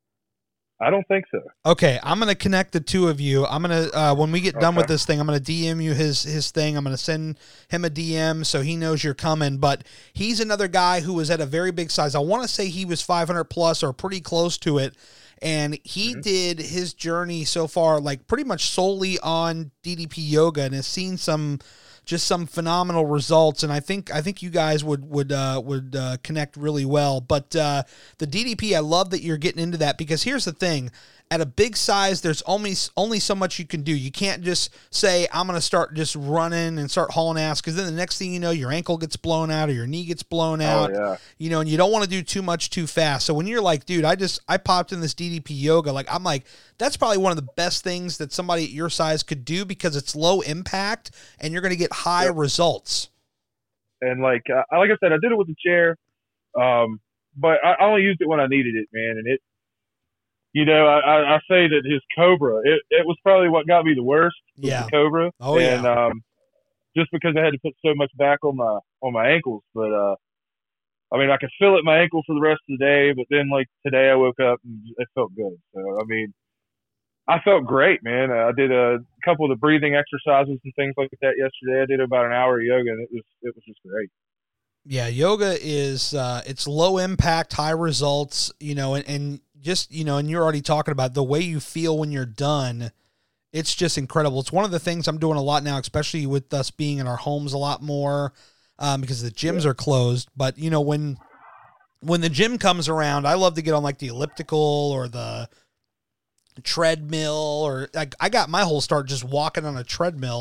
I don't think so. Okay, I'm going to connect the two of you. I'm going to, uh, when we get done okay. with this thing, I'm going to D M you his his thing. I'm going to send him a D M so he knows you're coming. But he's another guy who was at a very big size. I want to say he was five hundred plus or pretty close to it. And he mm-hmm. did his journey so far, like pretty much solely on D D P yoga, and has seen some, just some phenomenal results. And I think, I think you guys would, would, uh, would, uh, connect really well. But, uh, the D D P, I love that you're getting into that, because here's the thing. At a big size, there's only only so much you can do. You can't just say, I'm going to start just running and start hauling ass, because then the next thing you know, your ankle gets blown out or your knee gets blown out. Oh, yeah. You know, and you don't want to do too much too fast. So when you're like, dude, I just, I popped in this D D P yoga, like, I'm like, that's probably one of the best things that somebody at your size could do, because it's low impact and you're going to get high yep. results. And like, uh, like I said, I did it with the chair, um, but I, I only used it when I needed it, man. And it, you know, I, I say that his Cobra, it, it was probably what got me the worst. Yeah. The Cobra. Oh, and, yeah. um, just because I had to put so much back on my, on my ankles. But, uh, I mean, I could feel it in my ankle for the rest of the day, but then like today I woke up and it felt good. So, I mean, I felt great, man. I did a couple of the breathing exercises and things like that yesterday. I did about an hour of yoga, and it was, it was just great. Yeah. Yoga is, uh, it's low impact, high results, you know, and, and, just, you know, and you're already talking about the way you feel when you're done. It's just incredible. It's one of the things I'm doing a lot now, especially with us being in our homes a lot more, um, because the gyms yeah. are closed. But, you know, when, when the gym comes around, I love to get on like the elliptical or the treadmill, or like I got my whole start just walking on a treadmill,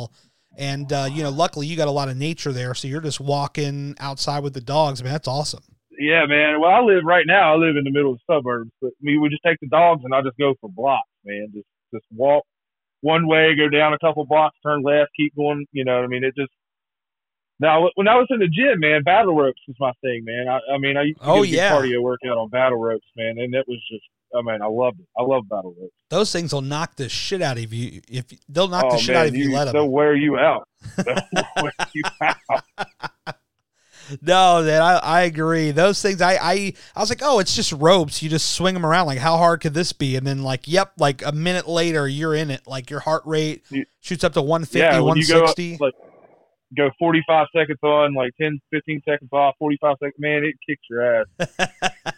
And, uh, you know, luckily you got a lot of nature there. So you're just walking outside with the dogs. I mean, that's awesome. Yeah, man. Well, I live right now. I live in the middle of the suburbs, but me, we just take the dogs and I just go for blocks, man. Just, just walk one way, go down a couple blocks, turn left, keep going. You know what I mean? It just, now when I was in the gym, man, battle ropes was my thing, man. I, I mean, I used to oh, get a yeah. cardio workout on battle ropes, man. And it was just, I mean, I loved it. I love battle ropes. Those things will knock the shit out of you. If they'll knock oh, the shit man, out of you, you let them. They'll wear you out. They'll wear you out. No, man, I, I agree. Those things, I, I I was like, oh, it's just ropes. You just swing them around. Like, how hard could this be? And then, like, yep, like a minute later, you're in it. Like, your heart rate shoots up to one fifty, yeah, one sixty. You go, like, go forty-five seconds on, like ten, fifteen seconds off, forty-five seconds. Man, it kicks your ass.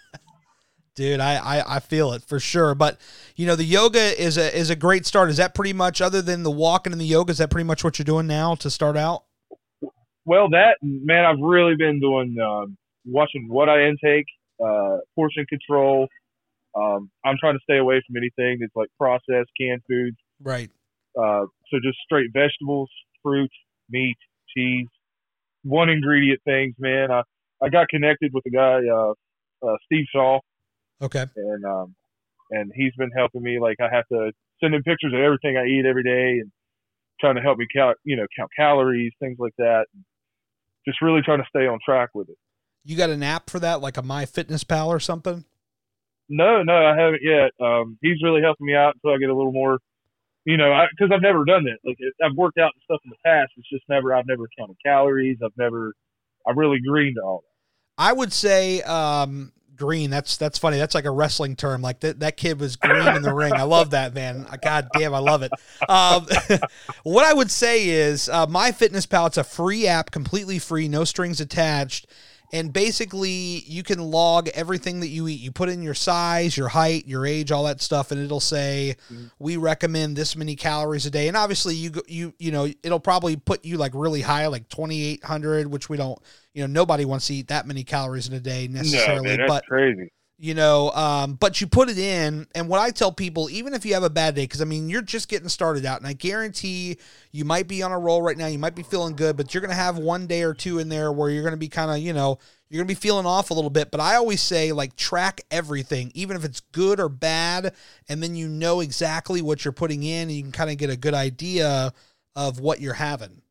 Dude, I, I, I feel it for sure. But, you know, the yoga is a is a great start. Is that pretty much, other than the walking and the yoga, is that pretty much what you're doing now to start out? Well, that, man, I've really been doing, um, watching what I intake, uh, portion control. Um, I'm trying to stay away from anything that's like processed canned foods. Right. Uh, so just straight vegetables, fruit, meat, cheese, one ingredient things, man. I, I got connected with a guy, uh, uh, Steve Shaw. Okay. And, um, and he's been helping me. Like, I have to send him pictures of everything I eat every day and trying to help me count, you know, count calories, things like that. Just really trying to stay on track with it. You got an app for that, like a MyFitnessPal or something? No, no, I haven't yet. Um, he's really helping me out until I get a little more, you know, because I've never done that. Like, I've worked out and stuff in the past. It's just never, I've never counted calories. I've never, I really greened all that. I would say um, green. That's that's funny. That's like a wrestling term. Like that that kid was green in the ring. I love that, man. God damn, I love it. Um, what I would say is uh, MyFitnessPal. It's a free app, completely free, no strings attached. And basically, you can log everything that you eat. You put in your size, your height, your age, all that stuff, and it'll say, mm-hmm. we recommend this many calories a day. And obviously, you you you know, it'll probably put you like really high, like twenty-eight hundred, which we don't, you know, nobody wants to eat that many calories in a day necessarily. No, man, that's but crazy. You know, um, but you put it in, and what I tell people, even if you have a bad day, because, I mean, you're just getting started out, and I guarantee you might be on a roll right now, you might be feeling good, but you're going to have one day or two in there where you're going to be kind of, you know, you're going to be feeling off a little bit, but I always say, like, track everything, even if it's good or bad, and then you know exactly what you're putting in, and you can kind of get a good idea of what you're having.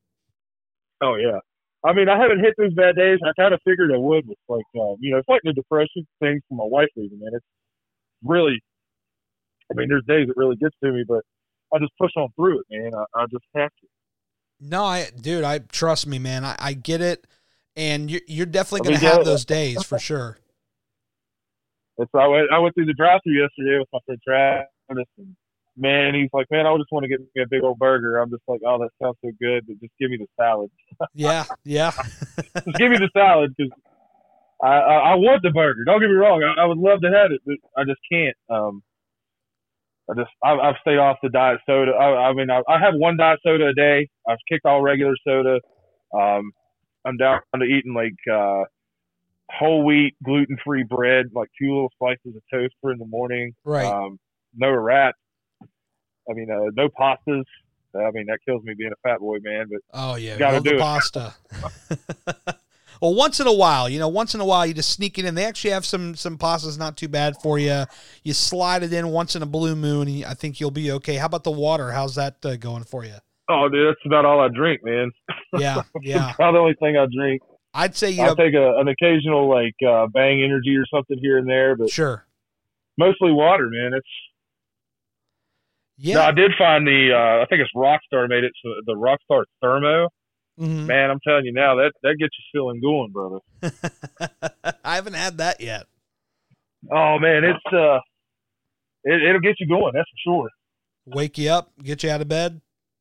Oh, yeah. I mean, I haven't hit those bad days. I kind of figured I would. With like, uh, you know, it's like the depression thing for my wife leaving, man. It's really, I mean, there's days it really gets to me, but I just push on through it, man. I, I just have to. No, I, dude, I trust me, man. I, I get it, and you're you're definitely I mean, going to have yeah, those days for sure. It's I went I went through the drive-through yesterday with my friend Travis, and man, he's like, man, I just want to get me a big old burger. I'm just like, oh, that sounds so good, but just give me the salad. Yeah, yeah. Just give me the salad, because I, I I want the burger. Don't get me wrong, I, I would love to have it, but I just can't. Um, I just I've, I've stayed off the diet soda. I, I mean, I, I have one diet soda a day. I've kicked all regular soda. Um, I'm down to eating like uh, whole wheat, gluten free bread, like two little slices of toast for in the morning. Right. Um, no wraps. I mean, uh, no pastas. I mean, that kills me being a fat boy, man. But oh yeah, gotta love do the it. pasta. Well, once in a while, you know, once in a while, you just sneak it in. They actually have some some pastas not too bad for you. You slide it in once in a blue moon, and I think you'll be okay. How about the water? How's that uh, going for you? Oh, dude, that's about all I drink, man. Yeah, yeah. That's about the only thing I drink. I'd say you I'll know, take a, an occasional like uh, Bang Energy or something here and there, but sure. Mostly water, man. It's yeah. No, I did find the uh, I think it's Rockstar made it, so the Rockstar Thermo. Mm-hmm. Man, I'm telling you now, that that gets you feeling going, brother. I haven't had that yet. Oh man, it's uh, it, it'll get you going. That's for sure. Wake you up, get you out of bed.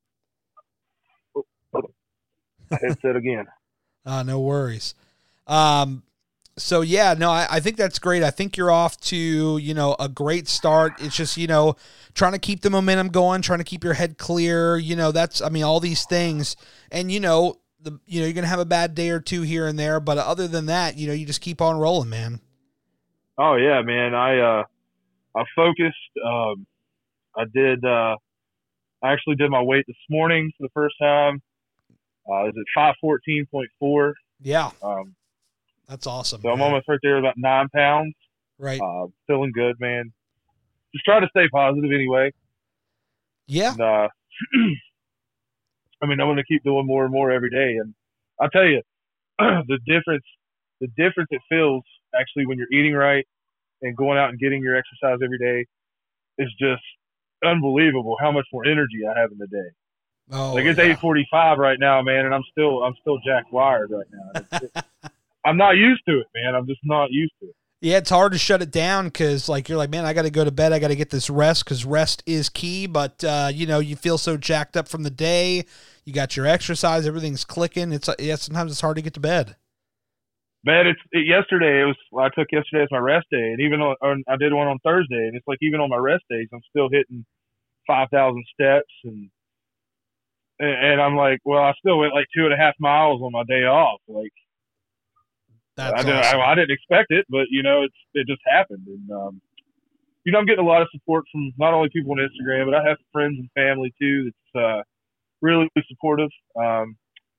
I hit that again. Uh, no worries. Um, so yeah, no, I, I think that's great. I think you're off to, you know, a great start. It's just, you know, trying to keep the momentum going, trying to keep your head clear. You know, that's, I mean, all these things, and you know, the, you know, you're going to have a bad day or two here and there, but other than that, you know, you just keep on rolling, man. Oh yeah, man. I, uh, I focused, um, I did, uh, I actually did my weight this morning for the first time. Uh, is it five fourteen point four? Yeah. Um, That's awesome. So man. I'm almost right there, about nine pounds. Right. Uh, feeling good, man. Just try to stay positive anyway. Yeah. And, uh, I mean, I'm going to keep doing more and more every day. And I'll tell you, the difference, the difference it feels actually when you're eating right and going out and getting your exercise every day is just unbelievable how much more energy I have in the day. Oh, like it's yeah. eight forty-five right now, man, and I'm still I'm still jack wired right now. It's, it, I'm not used to it, man. I'm just not used to it. Yeah, it's hard to shut it down because, like, you're like, man, I got to go to bed. I got to get this rest because rest is key. But, uh, you know, you feel so jacked up from the day. You got your exercise. Everything's clicking. It's yeah, sometimes it's hard to get to bed. Man, it's it, yesterday. It was I took yesterday as my rest day, and even on, on I did one on Thursday, and it's like even on my rest days, I'm still hitting five thousand steps, and, and and I'm like, well, I still went like two and a half miles on my day off. Like, That's I didn't awesome. I, I didn't expect it, but you know, it's it just happened, and um, you know, I'm getting a lot of support from not only people on Instagram, but I have friends and family too that's uh, really supportive. Um,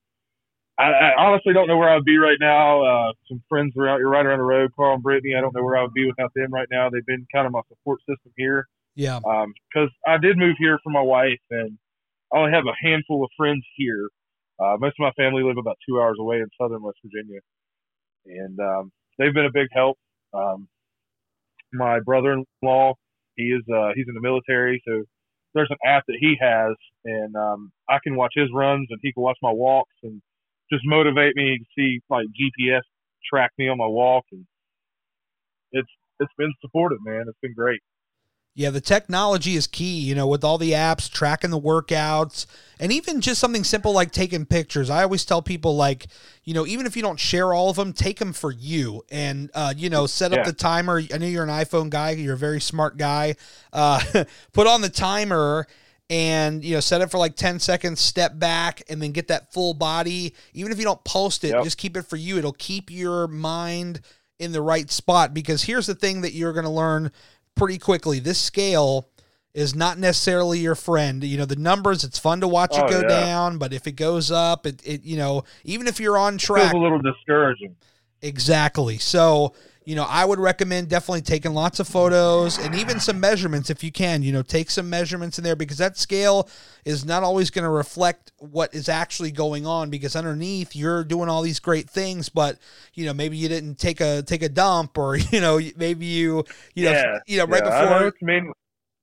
I, I honestly don't know where I would be right now. Uh, some friends are out here right around the road, Carl and Brittany. I don't know where I would be without them right now. They've been kind of my support system here. Yeah. Um, because I did move here for my wife, and I only have a handful of friends here. Uh, most of my family live about two hours away in southern West Virginia, and um, they've been a big help. Um, my brother-in-law, he is uh, he's in the military, so there's an app that he has, and um, I can watch his runs, and he can watch my walks, and just motivate me to see like G P S track me on my walk, and it's it's been supportive, man. It's been great. Yeah, the technology is key, you know, with all the apps, tracking the workouts, and even just something simple like taking pictures. I always tell people, like, you know, even if you don't share all of them, take them for you and, uh, you know, set up Yeah. the timer. I know you're an iPhone guy. You're a very smart guy. Uh, put on the timer and, you know, set it for like ten seconds, step back, and then get that full body. Even if you don't post it, Yep. just keep it for you. It'll keep your mind in the right spot, because here's the thing that you're going to learn pretty quickly. This scale is not necessarily your friend. You know, the numbers, it's fun to watch it Oh, go yeah. down, but if it goes up, it, it, you know, even if you're on It track, feels a little discouraging. exactly. So, you know, I would recommend definitely taking lots of photos and even some measurements if you can. You know, take some measurements in there, because that scale is not always going to reflect what is actually going on, because underneath you're doing all these great things, but, you know, maybe you didn't take a take a dump, or, you know, maybe you, you know, yeah, you know, right yeah, I know before. what you mean.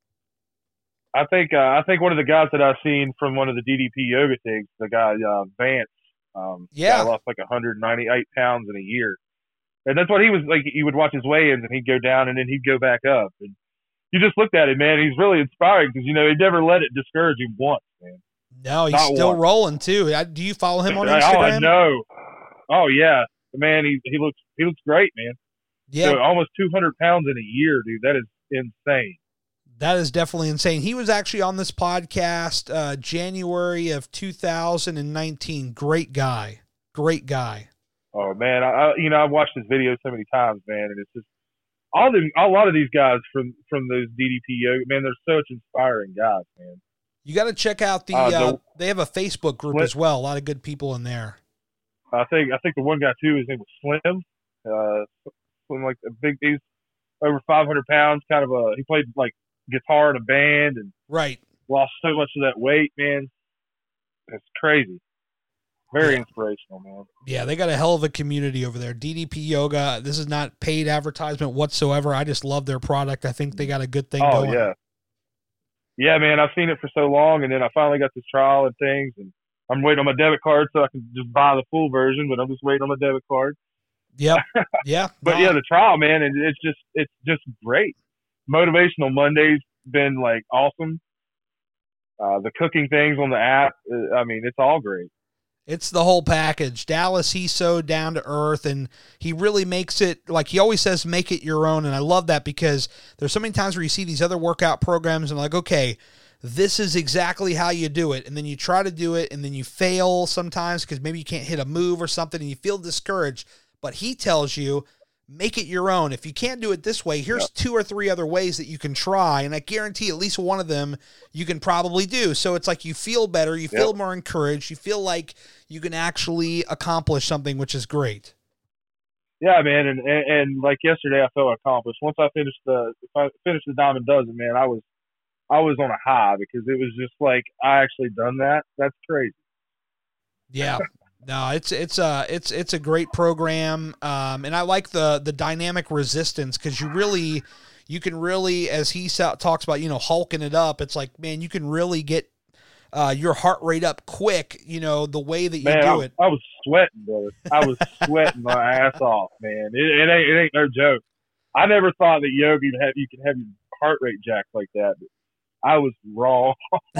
I think uh, I think one of the guys that I've seen from one of the D D P yoga things, the guy uh, Vance, um, Yeah. guy lost like one hundred ninety-eight pounds in a year, and that's what he was like. He would watch his weigh-ins, and he'd go down, and then he'd go back up. And you just looked at him, man. He's really inspiring, because you know he never let it discourage him once, man. No, he's Not still one. rolling too. I- Do you follow him on Oh, I Instagram? know. Oh yeah, man. He he looks he looks great, man. Yeah, So almost two hundred pounds in a year, dude. That is insane. that is definitely insane. He was actually on this podcast uh, January of two thousand nineteen. Great guy. Great guy. Oh man, I, I you know I've watched his videos so many times, man, and it's just all the a lot of these guys from from those D D P yoga, man, they're such inspiring guys, man. You got to check out the, Uh, the- uh, they have a Facebook group what- as well. A lot of good people in there. I think I think the one guy too, his name was Slim, uh, Slim like a big, he's over five hundred pounds, kind of a he played like guitar in a band and Right. lost so much of that weight, man. It's crazy. Very Yeah. inspirational, man. Yeah, they got a hell of a community over there. D D P Yoga. This is not paid advertisement whatsoever. I just love their product. I think they got a good thing Oh going. yeah, yeah, man. I've seen it for so long, and then I finally got this trial and things, and I'm waiting on my debit card so I can just buy the full version. But I'm just waiting on my debit card. Yep. Yeah. But No, yeah, the trial, man, and it's just it's just great. Motivational Monday's been like awesome. Uh, the cooking things on the app, uh, I mean, it's all great. It's the whole package. Dallas, he's so down to earth, and he really makes it, like he always says, make it your own. And I love that, because there's so many times where you see these other workout programs and like, okay, this is exactly how you do it. And then you try to do it, and then you fail sometimes because maybe you can't hit a move or something, and you feel discouraged. But he tells you, make it your own. If you can't do it this way, here's yep. two or three other ways that you can try, and I guarantee at least one of them you can probably do. So it's like you feel better, you feel yep. more encouraged, you feel like you can actually accomplish something, which is great. Yeah, man, and, and, and like yesterday, I felt accomplished. Once I finished the if I finished the Diamond Dozen, man, I was I was on a high because it was just like I actually done that. That's crazy. Yeah, no, it's it's a it's it's a great program, um, and I like the the dynamic resistance because you really you can really, as he talks about, you know, hulking it up. It's like, man, you can really get uh, your heart rate up quick. You know, the way that you man, do I, it. I was sweating, brother. I was sweating my ass off, man. It, it ain't it ain't no joke. I never thought that yoga you have you could have your heart rate jacked like that. But I was raw.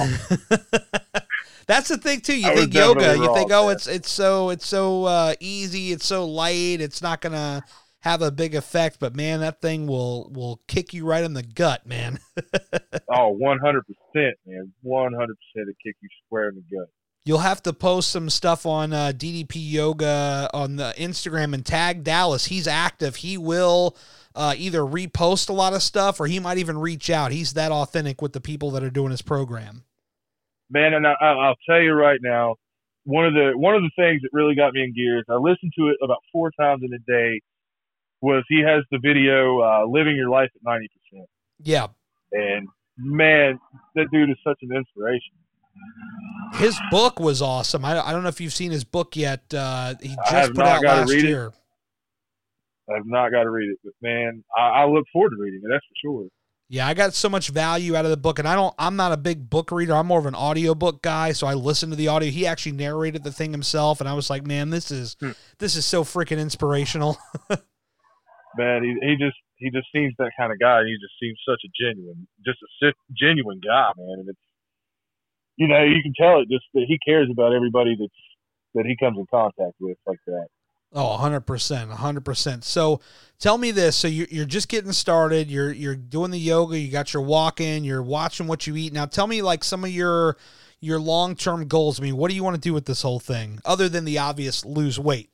That's the thing too. You I think yoga, raw, you think, oh, man. it's it's so it's so uh, easy, it's so light, it's not gonna have a big effect. But man, that thing will will kick you right in the gut, man. Oh, one hundred percent, man. One hundred percent to kick you square in the gut. You'll have to post some stuff on uh, D D P Yoga on the Instagram and tag Dallas. He's active. He will uh, either repost a lot of stuff or he might even reach out. He's that authentic with the people that are doing his program. Man, and I, I'll tell you right now, one of the one of the things that really got me in gears, I listened to it about four times in a day, was he has the video uh, "Living Your Life at ninety percent." Yeah, and man, that dude is such an inspiration. His book was awesome. I, I don't know if you've seen his book yet. Uh, he I just have put not out got to last read year. It. I have not got to read it, but man, I, I look forward to reading it. That's for sure. Yeah, I got so much value out of the book, and I don't. I'm not a big book reader. I'm more of an audiobook guy, so I listen to the audio. He actually narrated the thing himself, and I was like, man, this is hmm. this is so freaking inspirational. Man, he he just he just seems that kind of guy. He just seems such a genuine, just a genuine guy, man. And it's, you know, you can tell it just that he cares about everybody that's that he comes in contact with like that. Oh, one hundred percent, one hundred percent. So tell me this. So you're, you're just getting started. You're you're doing the yoga. You got your walk-in. You're watching what you eat. Now tell me like some of your your long-term goals. I mean, what do you want to do with this whole thing other than the obvious lose weight?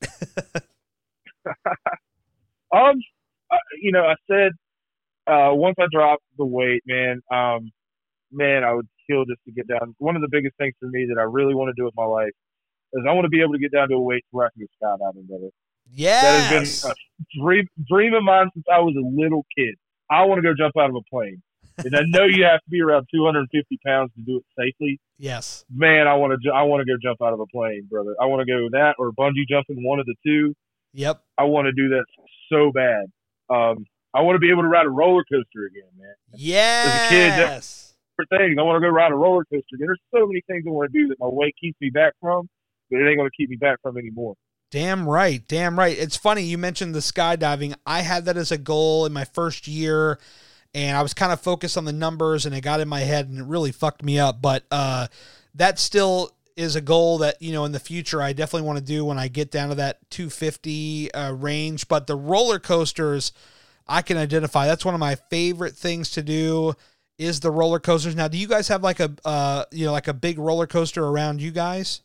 um, uh, you know, I said uh, once I dropped the weight, man, um, man, I would kill just to get down. One of the biggest things for me that I really want to do with my life is I want to be able to get down to a weight where I can go skydiving, brother. Yes. That has been a dream, dream of mine since I was a little kid. I want to go jump out of a plane. And I know you have to be around two hundred fifty pounds to do it safely. Yes. Man, I want to I want to go jump out of a plane, brother. I want to go that or bungee jumping, one of the two. Yep. I want to do that so bad. Um, I want to be able to ride a roller coaster again, man. Yes. As a kid, that's things. I want to go ride a roller coaster again. There's so many things I want to do that my weight keeps me back from, but it ain't going to keep me back from anymore. Damn right. Damn right. It's funny. You mentioned the skydiving. I had that as a goal in my first year, and I was kind of focused on the numbers, and it got in my head, and it really fucked me up. But uh, that still is a goal that, you know, in the future I definitely want to do when I get down to that two fifty uh, range. But the roller coasters, I can identify. That's one of my favorite things to do is the roller coasters. Now, do you guys have like a, uh, you know, like a big roller coaster around you guys?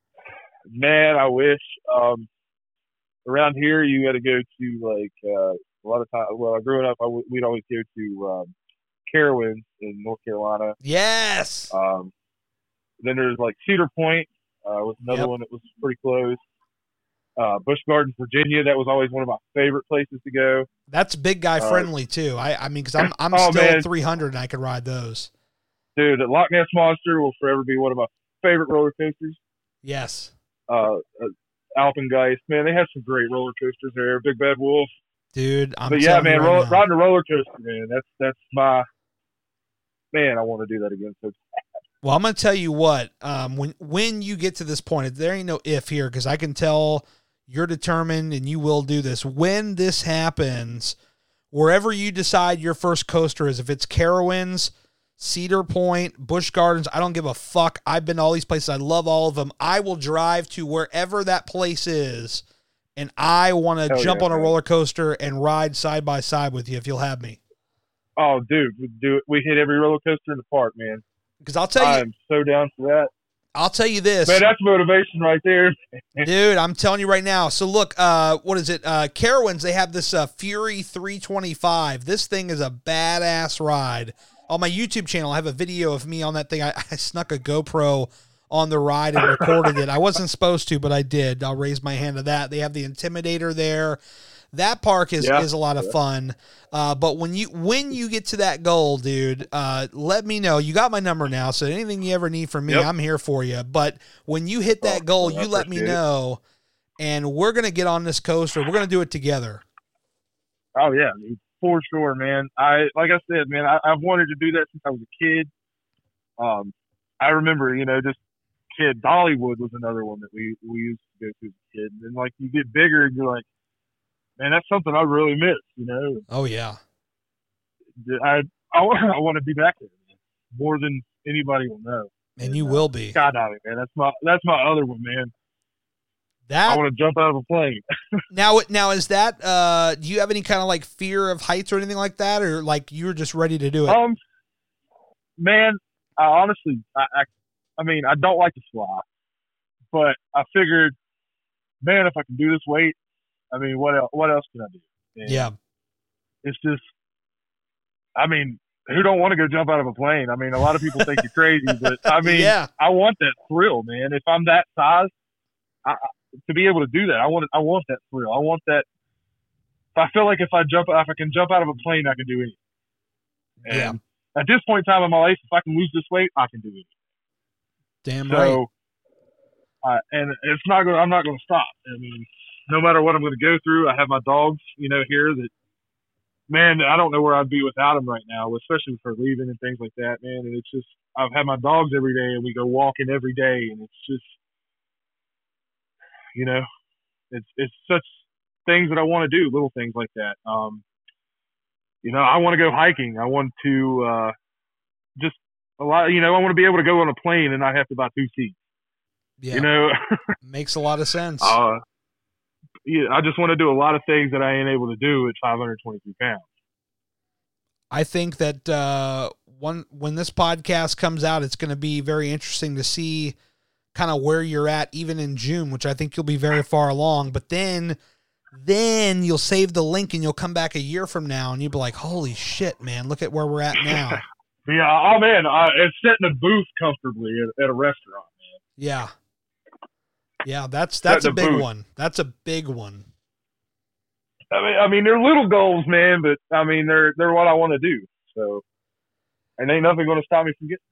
Man, I wish. Um, around here, you got to go to like uh, a lot of times. Well, growing up, I w- we'd always go to um, Carowinds in North Carolina. Yes. Um, then there's like Cedar Point uh, was another Yep. one that was pretty close. Uh, Busch Gardens, Virginia. That was always one of my favorite places to go. That's big guy Uh, friendly too. I, I mean, because I'm I'm Oh, still man. three hundred and I could ride those. Dude, the Loch Ness Monster will forever be one of my favorite roller coasters. Yes. Uh, uh, Alpengeist, man, they have some great roller coasters there. Big Bad Wolf. Dude, I'm But yeah, telling you man, right roll, now. riding a roller coaster, man, that's that's my man. I want to do that again. So Well, I'm going to tell you what, um, when, when you get to this point, there ain't no if here, because I can tell you're determined and you will do this. When this happens, wherever you decide your first coaster is, if it's Carowinds, Cedar Point, Busch Gardens, I don't give a fuck. I've been to all these places. I love all of them. I will drive to wherever that place is, and I want to Hell jump yeah, on a man. roller coaster and ride side by side with you if you'll have me. oh, dude, we do it. We hit every roller coaster in the park, man. Because I'll tell you, I'm so down for that. I'll tell you this. Man, that's motivation right there. Dude, I'm telling you right now. So look, uh, what is it? Uh, Carowinds, they have this uh, Fury three twenty-five. This thing is a badass ride. On my YouTube channel, I have a video of me on that thing. I, I snuck a GoPro on the ride and recorded it. I wasn't supposed to, but I did. I'll raise my hand to that. They have the Intimidator there. That park is, yeah. is a lot of fun. Uh, but when you when you get to that goal, dude, uh, let me know. You got my number now, so anything you ever need from me, yep. I'm here for you. But when you hit that oh, goal, you let me know, it. and we're going to get on this coaster. We're going to do it together. Oh, yeah, for sure, man. I Like I said, man, I, I've wanted to do that since I was a kid. Um, I remember, you know, just kid, Dollywood was another one that we, we used to go to as a kid. And then, like, you get bigger, and you're like, man, that's something I really miss, you know? Oh, yeah. I I, I want to be back there, man, more than anybody will know. And, and you uh, will be. Skydiving, man. That's my that's my other one, man. That I want to jump out of a plane. now, now is that, uh, do you have any kind of, like, fear of heights or anything like that? Or, like, you're just ready to do it? Um, Man, I honestly, I, I, I mean, I don't like to fly. But I figured, man, if I can do this weight, I mean, what else, what else can I do? And yeah. It's just, I mean, who don't want to go jump out of a plane? I mean, a lot of people think you're crazy, but I mean, yeah. I want that thrill, man. If I'm that size, I, to be able to do that, I want, I want that thrill. I want that. I feel like if I jump, if I can jump out of a plane, I can do anything. And yeah. at this point in time in my life, if I can lose this weight, I can do anything. Damn so, right. Uh, and it's not going. I'm not going to stop. I mean, no matter what I'm going to go through, I have my dogs, you know, here that, man, I don't know where I'd be without them right now, especially for leaving and things like that, man. And it's just, I've had my dogs every day, and we go walking every day, and it's just, you know, it's it's such things that I want to do, little things like that. Um, you know, I want to go hiking. I want to uh, just a lot. You know, I want to be able to go on a plane and not have to buy two seats. Yeah. You know, makes a lot of sense. Uh, yeah, I just want to do a lot of things that I ain't able to do at five hundred twenty-three pounds. I think that uh, one when this podcast comes out, it's going to be very interesting to see kind of where you're at, even in June, which I think you'll be very far along. But then, then you'll save the link and you'll come back a year from now and you'll be like, "Holy shit, man! Look at where we're at now." Yeah, oh man, uh, it's sitting in a booth comfortably at, at a restaurant, man. Yeah. Yeah, that's that's a big booth. one. That's a big one. I mean, I mean, they're little goals, man, but I mean, they're they're what I want to do. So, and ain't nothing going to stop me from getting.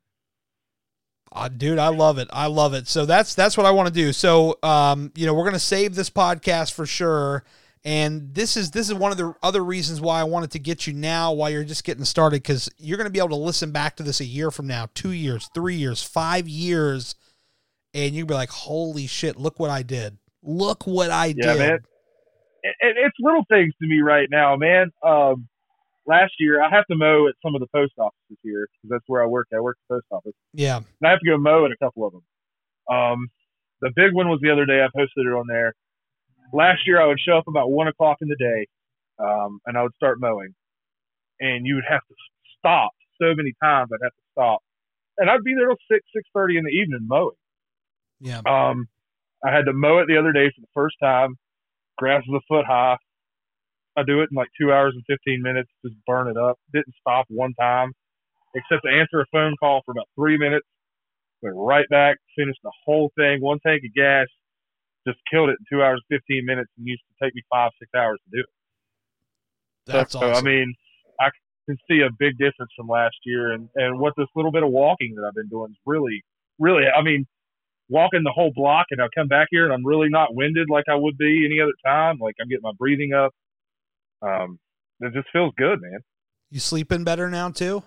Uh, dude, I love it. I love it. So that's that's what I want to do. So, um, you know, we're going to save this podcast for sure. And this is this is one of the other reasons why I wanted to get you now while you're just getting started, because you're going to be able to listen back to this a year from now, two years, three years, five years. And you'd be like, holy shit, look what I did. Look what I yeah, did. Man. It, it's little things to me right now, man. Um, last year, I have to mow at some of the post offices here, because that's where I work. I work at the post office. Yeah. And I have to go mow at a couple of them. Um, the big one was the other day. I posted it on there. Last year, I would show up about one o'clock in the day, um, and I would start mowing. And you would have to stop so many times. I'd have to stop. And I'd be there till six, six thirty in the evening mowing. Yeah. Um, I had to mow it the other day for the first time. Grass was a foot high. I do it in like two hours and fifteen minutes, just burn it up. Didn't stop one time, except to answer a phone call for about three minutes. Went right back, finished the whole thing, one tank of gas, just killed it in two hours and fifteen minutes, and used to take me five, six hours to do it. That's so, awesome. I mean, I can see a big difference from last year, and, and what this little bit of walking that I've been doing is really, really, I mean, walking the whole block, and I'll come back here and I'm really not winded like I would be any other time. Like, I'm getting my breathing up. Um, it just feels good, man. You sleeping better now too?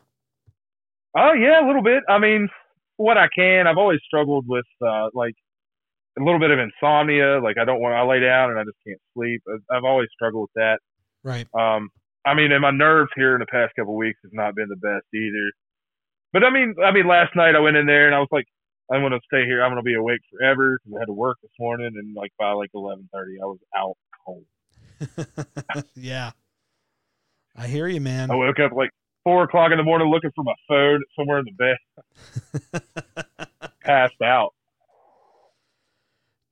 Oh yeah, a little bit. I mean, what I can. I've always struggled with uh, like a little bit of insomnia. Like, I don't want to lay down and I just can't sleep. I've always struggled with that. Right. Um, I mean, and my nerves here in the past couple of weeks has not been the best either. But I mean, I mean, last night I went in there and I was like, I'm going to stay here. I'm going to be awake forever, because I had to work this morning, and like by like eleven thirty, I was out cold. Yeah. I hear you, man. I woke up like four o'clock in the morning looking for my phone somewhere in the bed. Passed out.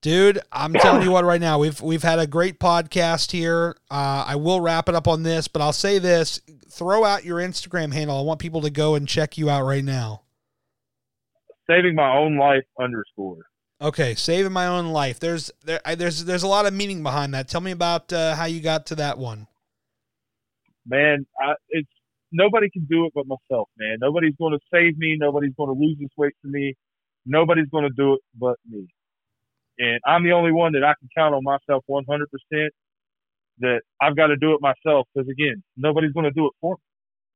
Dude, I'm telling you what right now, we've we've had a great podcast here. Uh, I will wrap it up on this, but I'll say this. Throw out your Instagram handle. I want people to go and check you out right now. Saving my own life underscore. Okay, saving my own life. There's there I, there's there's a lot of meaning behind that. Tell me about uh, how you got to that one. Man, I, it's nobody can do it but myself, man. Nobody's going to save me. Nobody's going to lose this weight for me. Nobody's going to do it but me. And I'm the only one that I can count on myself one hundred percent that I've got to do it myself because, again, nobody's going to do it for me.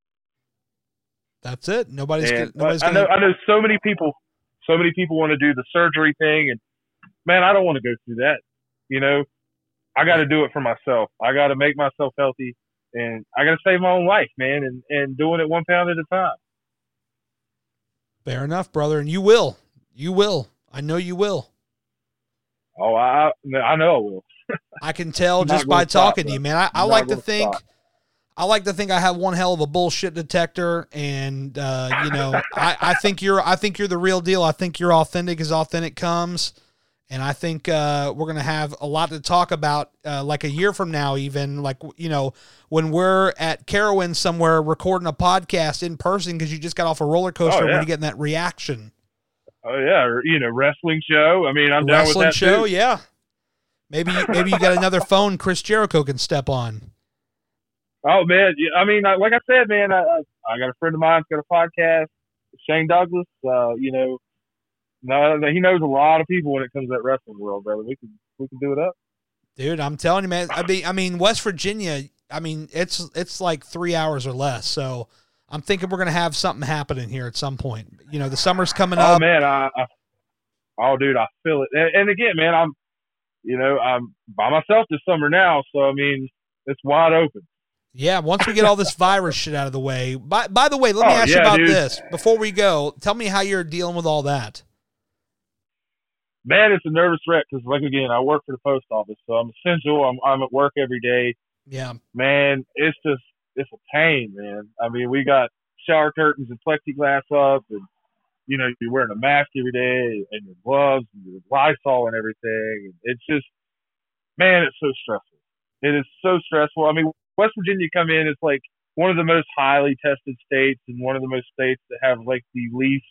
That's it. Nobody's, and, gonna, nobody's I gonna... know I know so many people so many people want to do the surgery thing, and, man, I don't want to go through that. You know, I got to do it for myself. I got to make myself healthy, and I got to save my own life, man, and, and doing it one pound at a time. Fair enough, brother, and you will. You will. I know you will. Oh, I I know I will. I can tell just by talking stop, to you, man. I, I like to think stop. I like to think I have one hell of a bullshit detector, and uh, you know, I, I think you're I think you're the real deal. I think you're authentic as authentic comes, and I think uh, we're gonna have a lot to talk about, uh, like a year from now, even like you know when we're at Carowin somewhere recording a podcast in person because you just got off a roller coaster. Oh, yeah. When you getting that reaction. Oh yeah, or, you know, wrestling show. I mean, I'm down with that show, too. Yeah. Maybe maybe you got another phone Chris Jericho can step on. Oh man, I mean, like I said, man, I, I got a friend of mine who's got a podcast, Shane Douglas. Uh, you know, no, he knows a lot of people when it comes to that wrestling world, brother. We can we can do it up, dude. I'm telling you, man. I mean, I mean, West Virginia. I mean, it's it's like three hours or less. So. I'm thinking we're going to have something happening here at some point. You know, the summer's coming oh, up. Oh, man. I, I, oh, dude, I feel it. And, and again, man, I'm, you know, I'm by myself this summer now. So, I mean, it's wide open. Yeah, once we get all this virus shit out of the way. By, by the way, let me oh, ask yeah, you about dude. this. Before we go, tell me how you're dealing with all that. Man, it's a nervous wreck because, like, again, I work for the post office. So I'm essential. I'm, I'm at work every day. Yeah. Man, it's just, it's a pain, man. I mean, we got shower curtains and plexiglass up, and you know, you're wearing a mask every day, and your gloves, and your Lysol, and everything. It's just, man, it's so stressful. It is so stressful. I mean, West Virginia come in is like one of the most highly tested states, and one of the most states that have like the least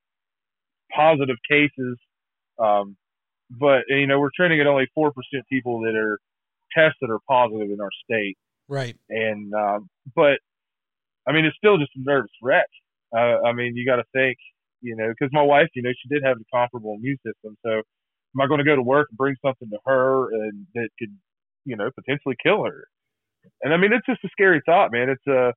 positive cases. Um, but you know, we're trending at only four percent people that are tested or positive in our state. Right. And, um, but, I mean, it's still just a nervous wreck. Uh, I mean, you got to think, you know, because my wife, you know, she did have a comparable immune system. So am I going to go to work and bring something to her and that could, you know, potentially kill her? And I mean, it's just a scary thought, man. It's a, uh,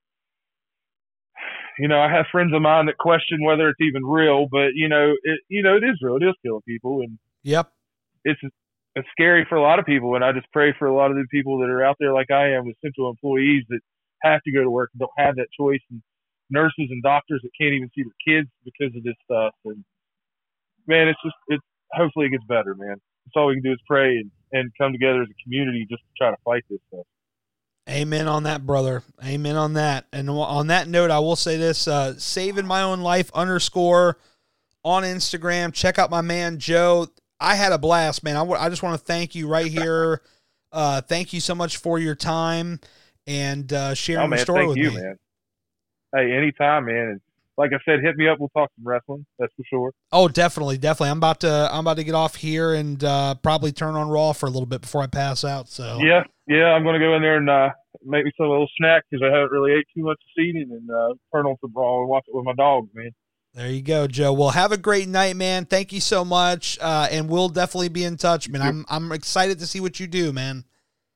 you know, I have friends of mine that question whether it's even real, but, you know, it, you know, it is real. It is killing people. And yep. It's, It's scary for a lot of people, and I just pray for a lot of the people that are out there like I am with essential employees that have to go to work and don't have that choice, and nurses and doctors that can't even see their kids because of this stuff. And, man, it's just – it's hopefully it gets better, man. That's all we can do is pray and, and come together as a community just to try to fight this stuff. Amen on that, brother. Amen on that. And on that note, I will say this, uh, saving my own life underscore on Instagram. Check out my man, Joe. I had a blast, man. I, w- I just want to thank you right here. Uh, thank you so much for your time and uh, sharing oh, man, your story thank with you, me. Man. Hey, anytime, man. And like I said, hit me up. We'll talk some wrestling. That's for sure. Oh, definitely, definitely. I'm about to I'm about to get off here and uh, probably turn on Raw for a little bit before I pass out. So yeah, yeah, I'm gonna go in there and uh, make me some little snack because I haven't really ate too much this evening, and uh, turn on some Raw and watch it with my dogs, man. There you go, Joe. Well, have a great night, man. Thank you so much, uh, and we'll definitely be in touch, man. I'm I'm excited to see what you do, man.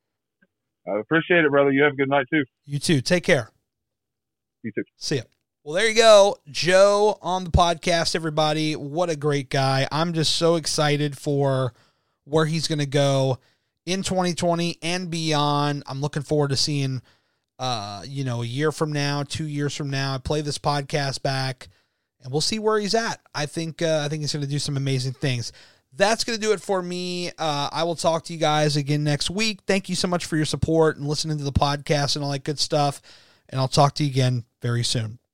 I appreciate it, brother. You have a good night, too. You too. Take care. You too. See ya. Well, there you go. Joe on the podcast, everybody. What a great guy. I'm just so excited for where he's going to go in twenty twenty and beyond. I'm looking forward to seeing, uh, you know, a year from now, two years from now, I play this podcast back. And we'll see where he's at. I think uh, I think he's going to do some amazing things. That's going to do it for me. Uh, I will talk to you guys again next week. Thank you so much for your support and listening to the podcast and all that good stuff. And I'll talk to you again very soon.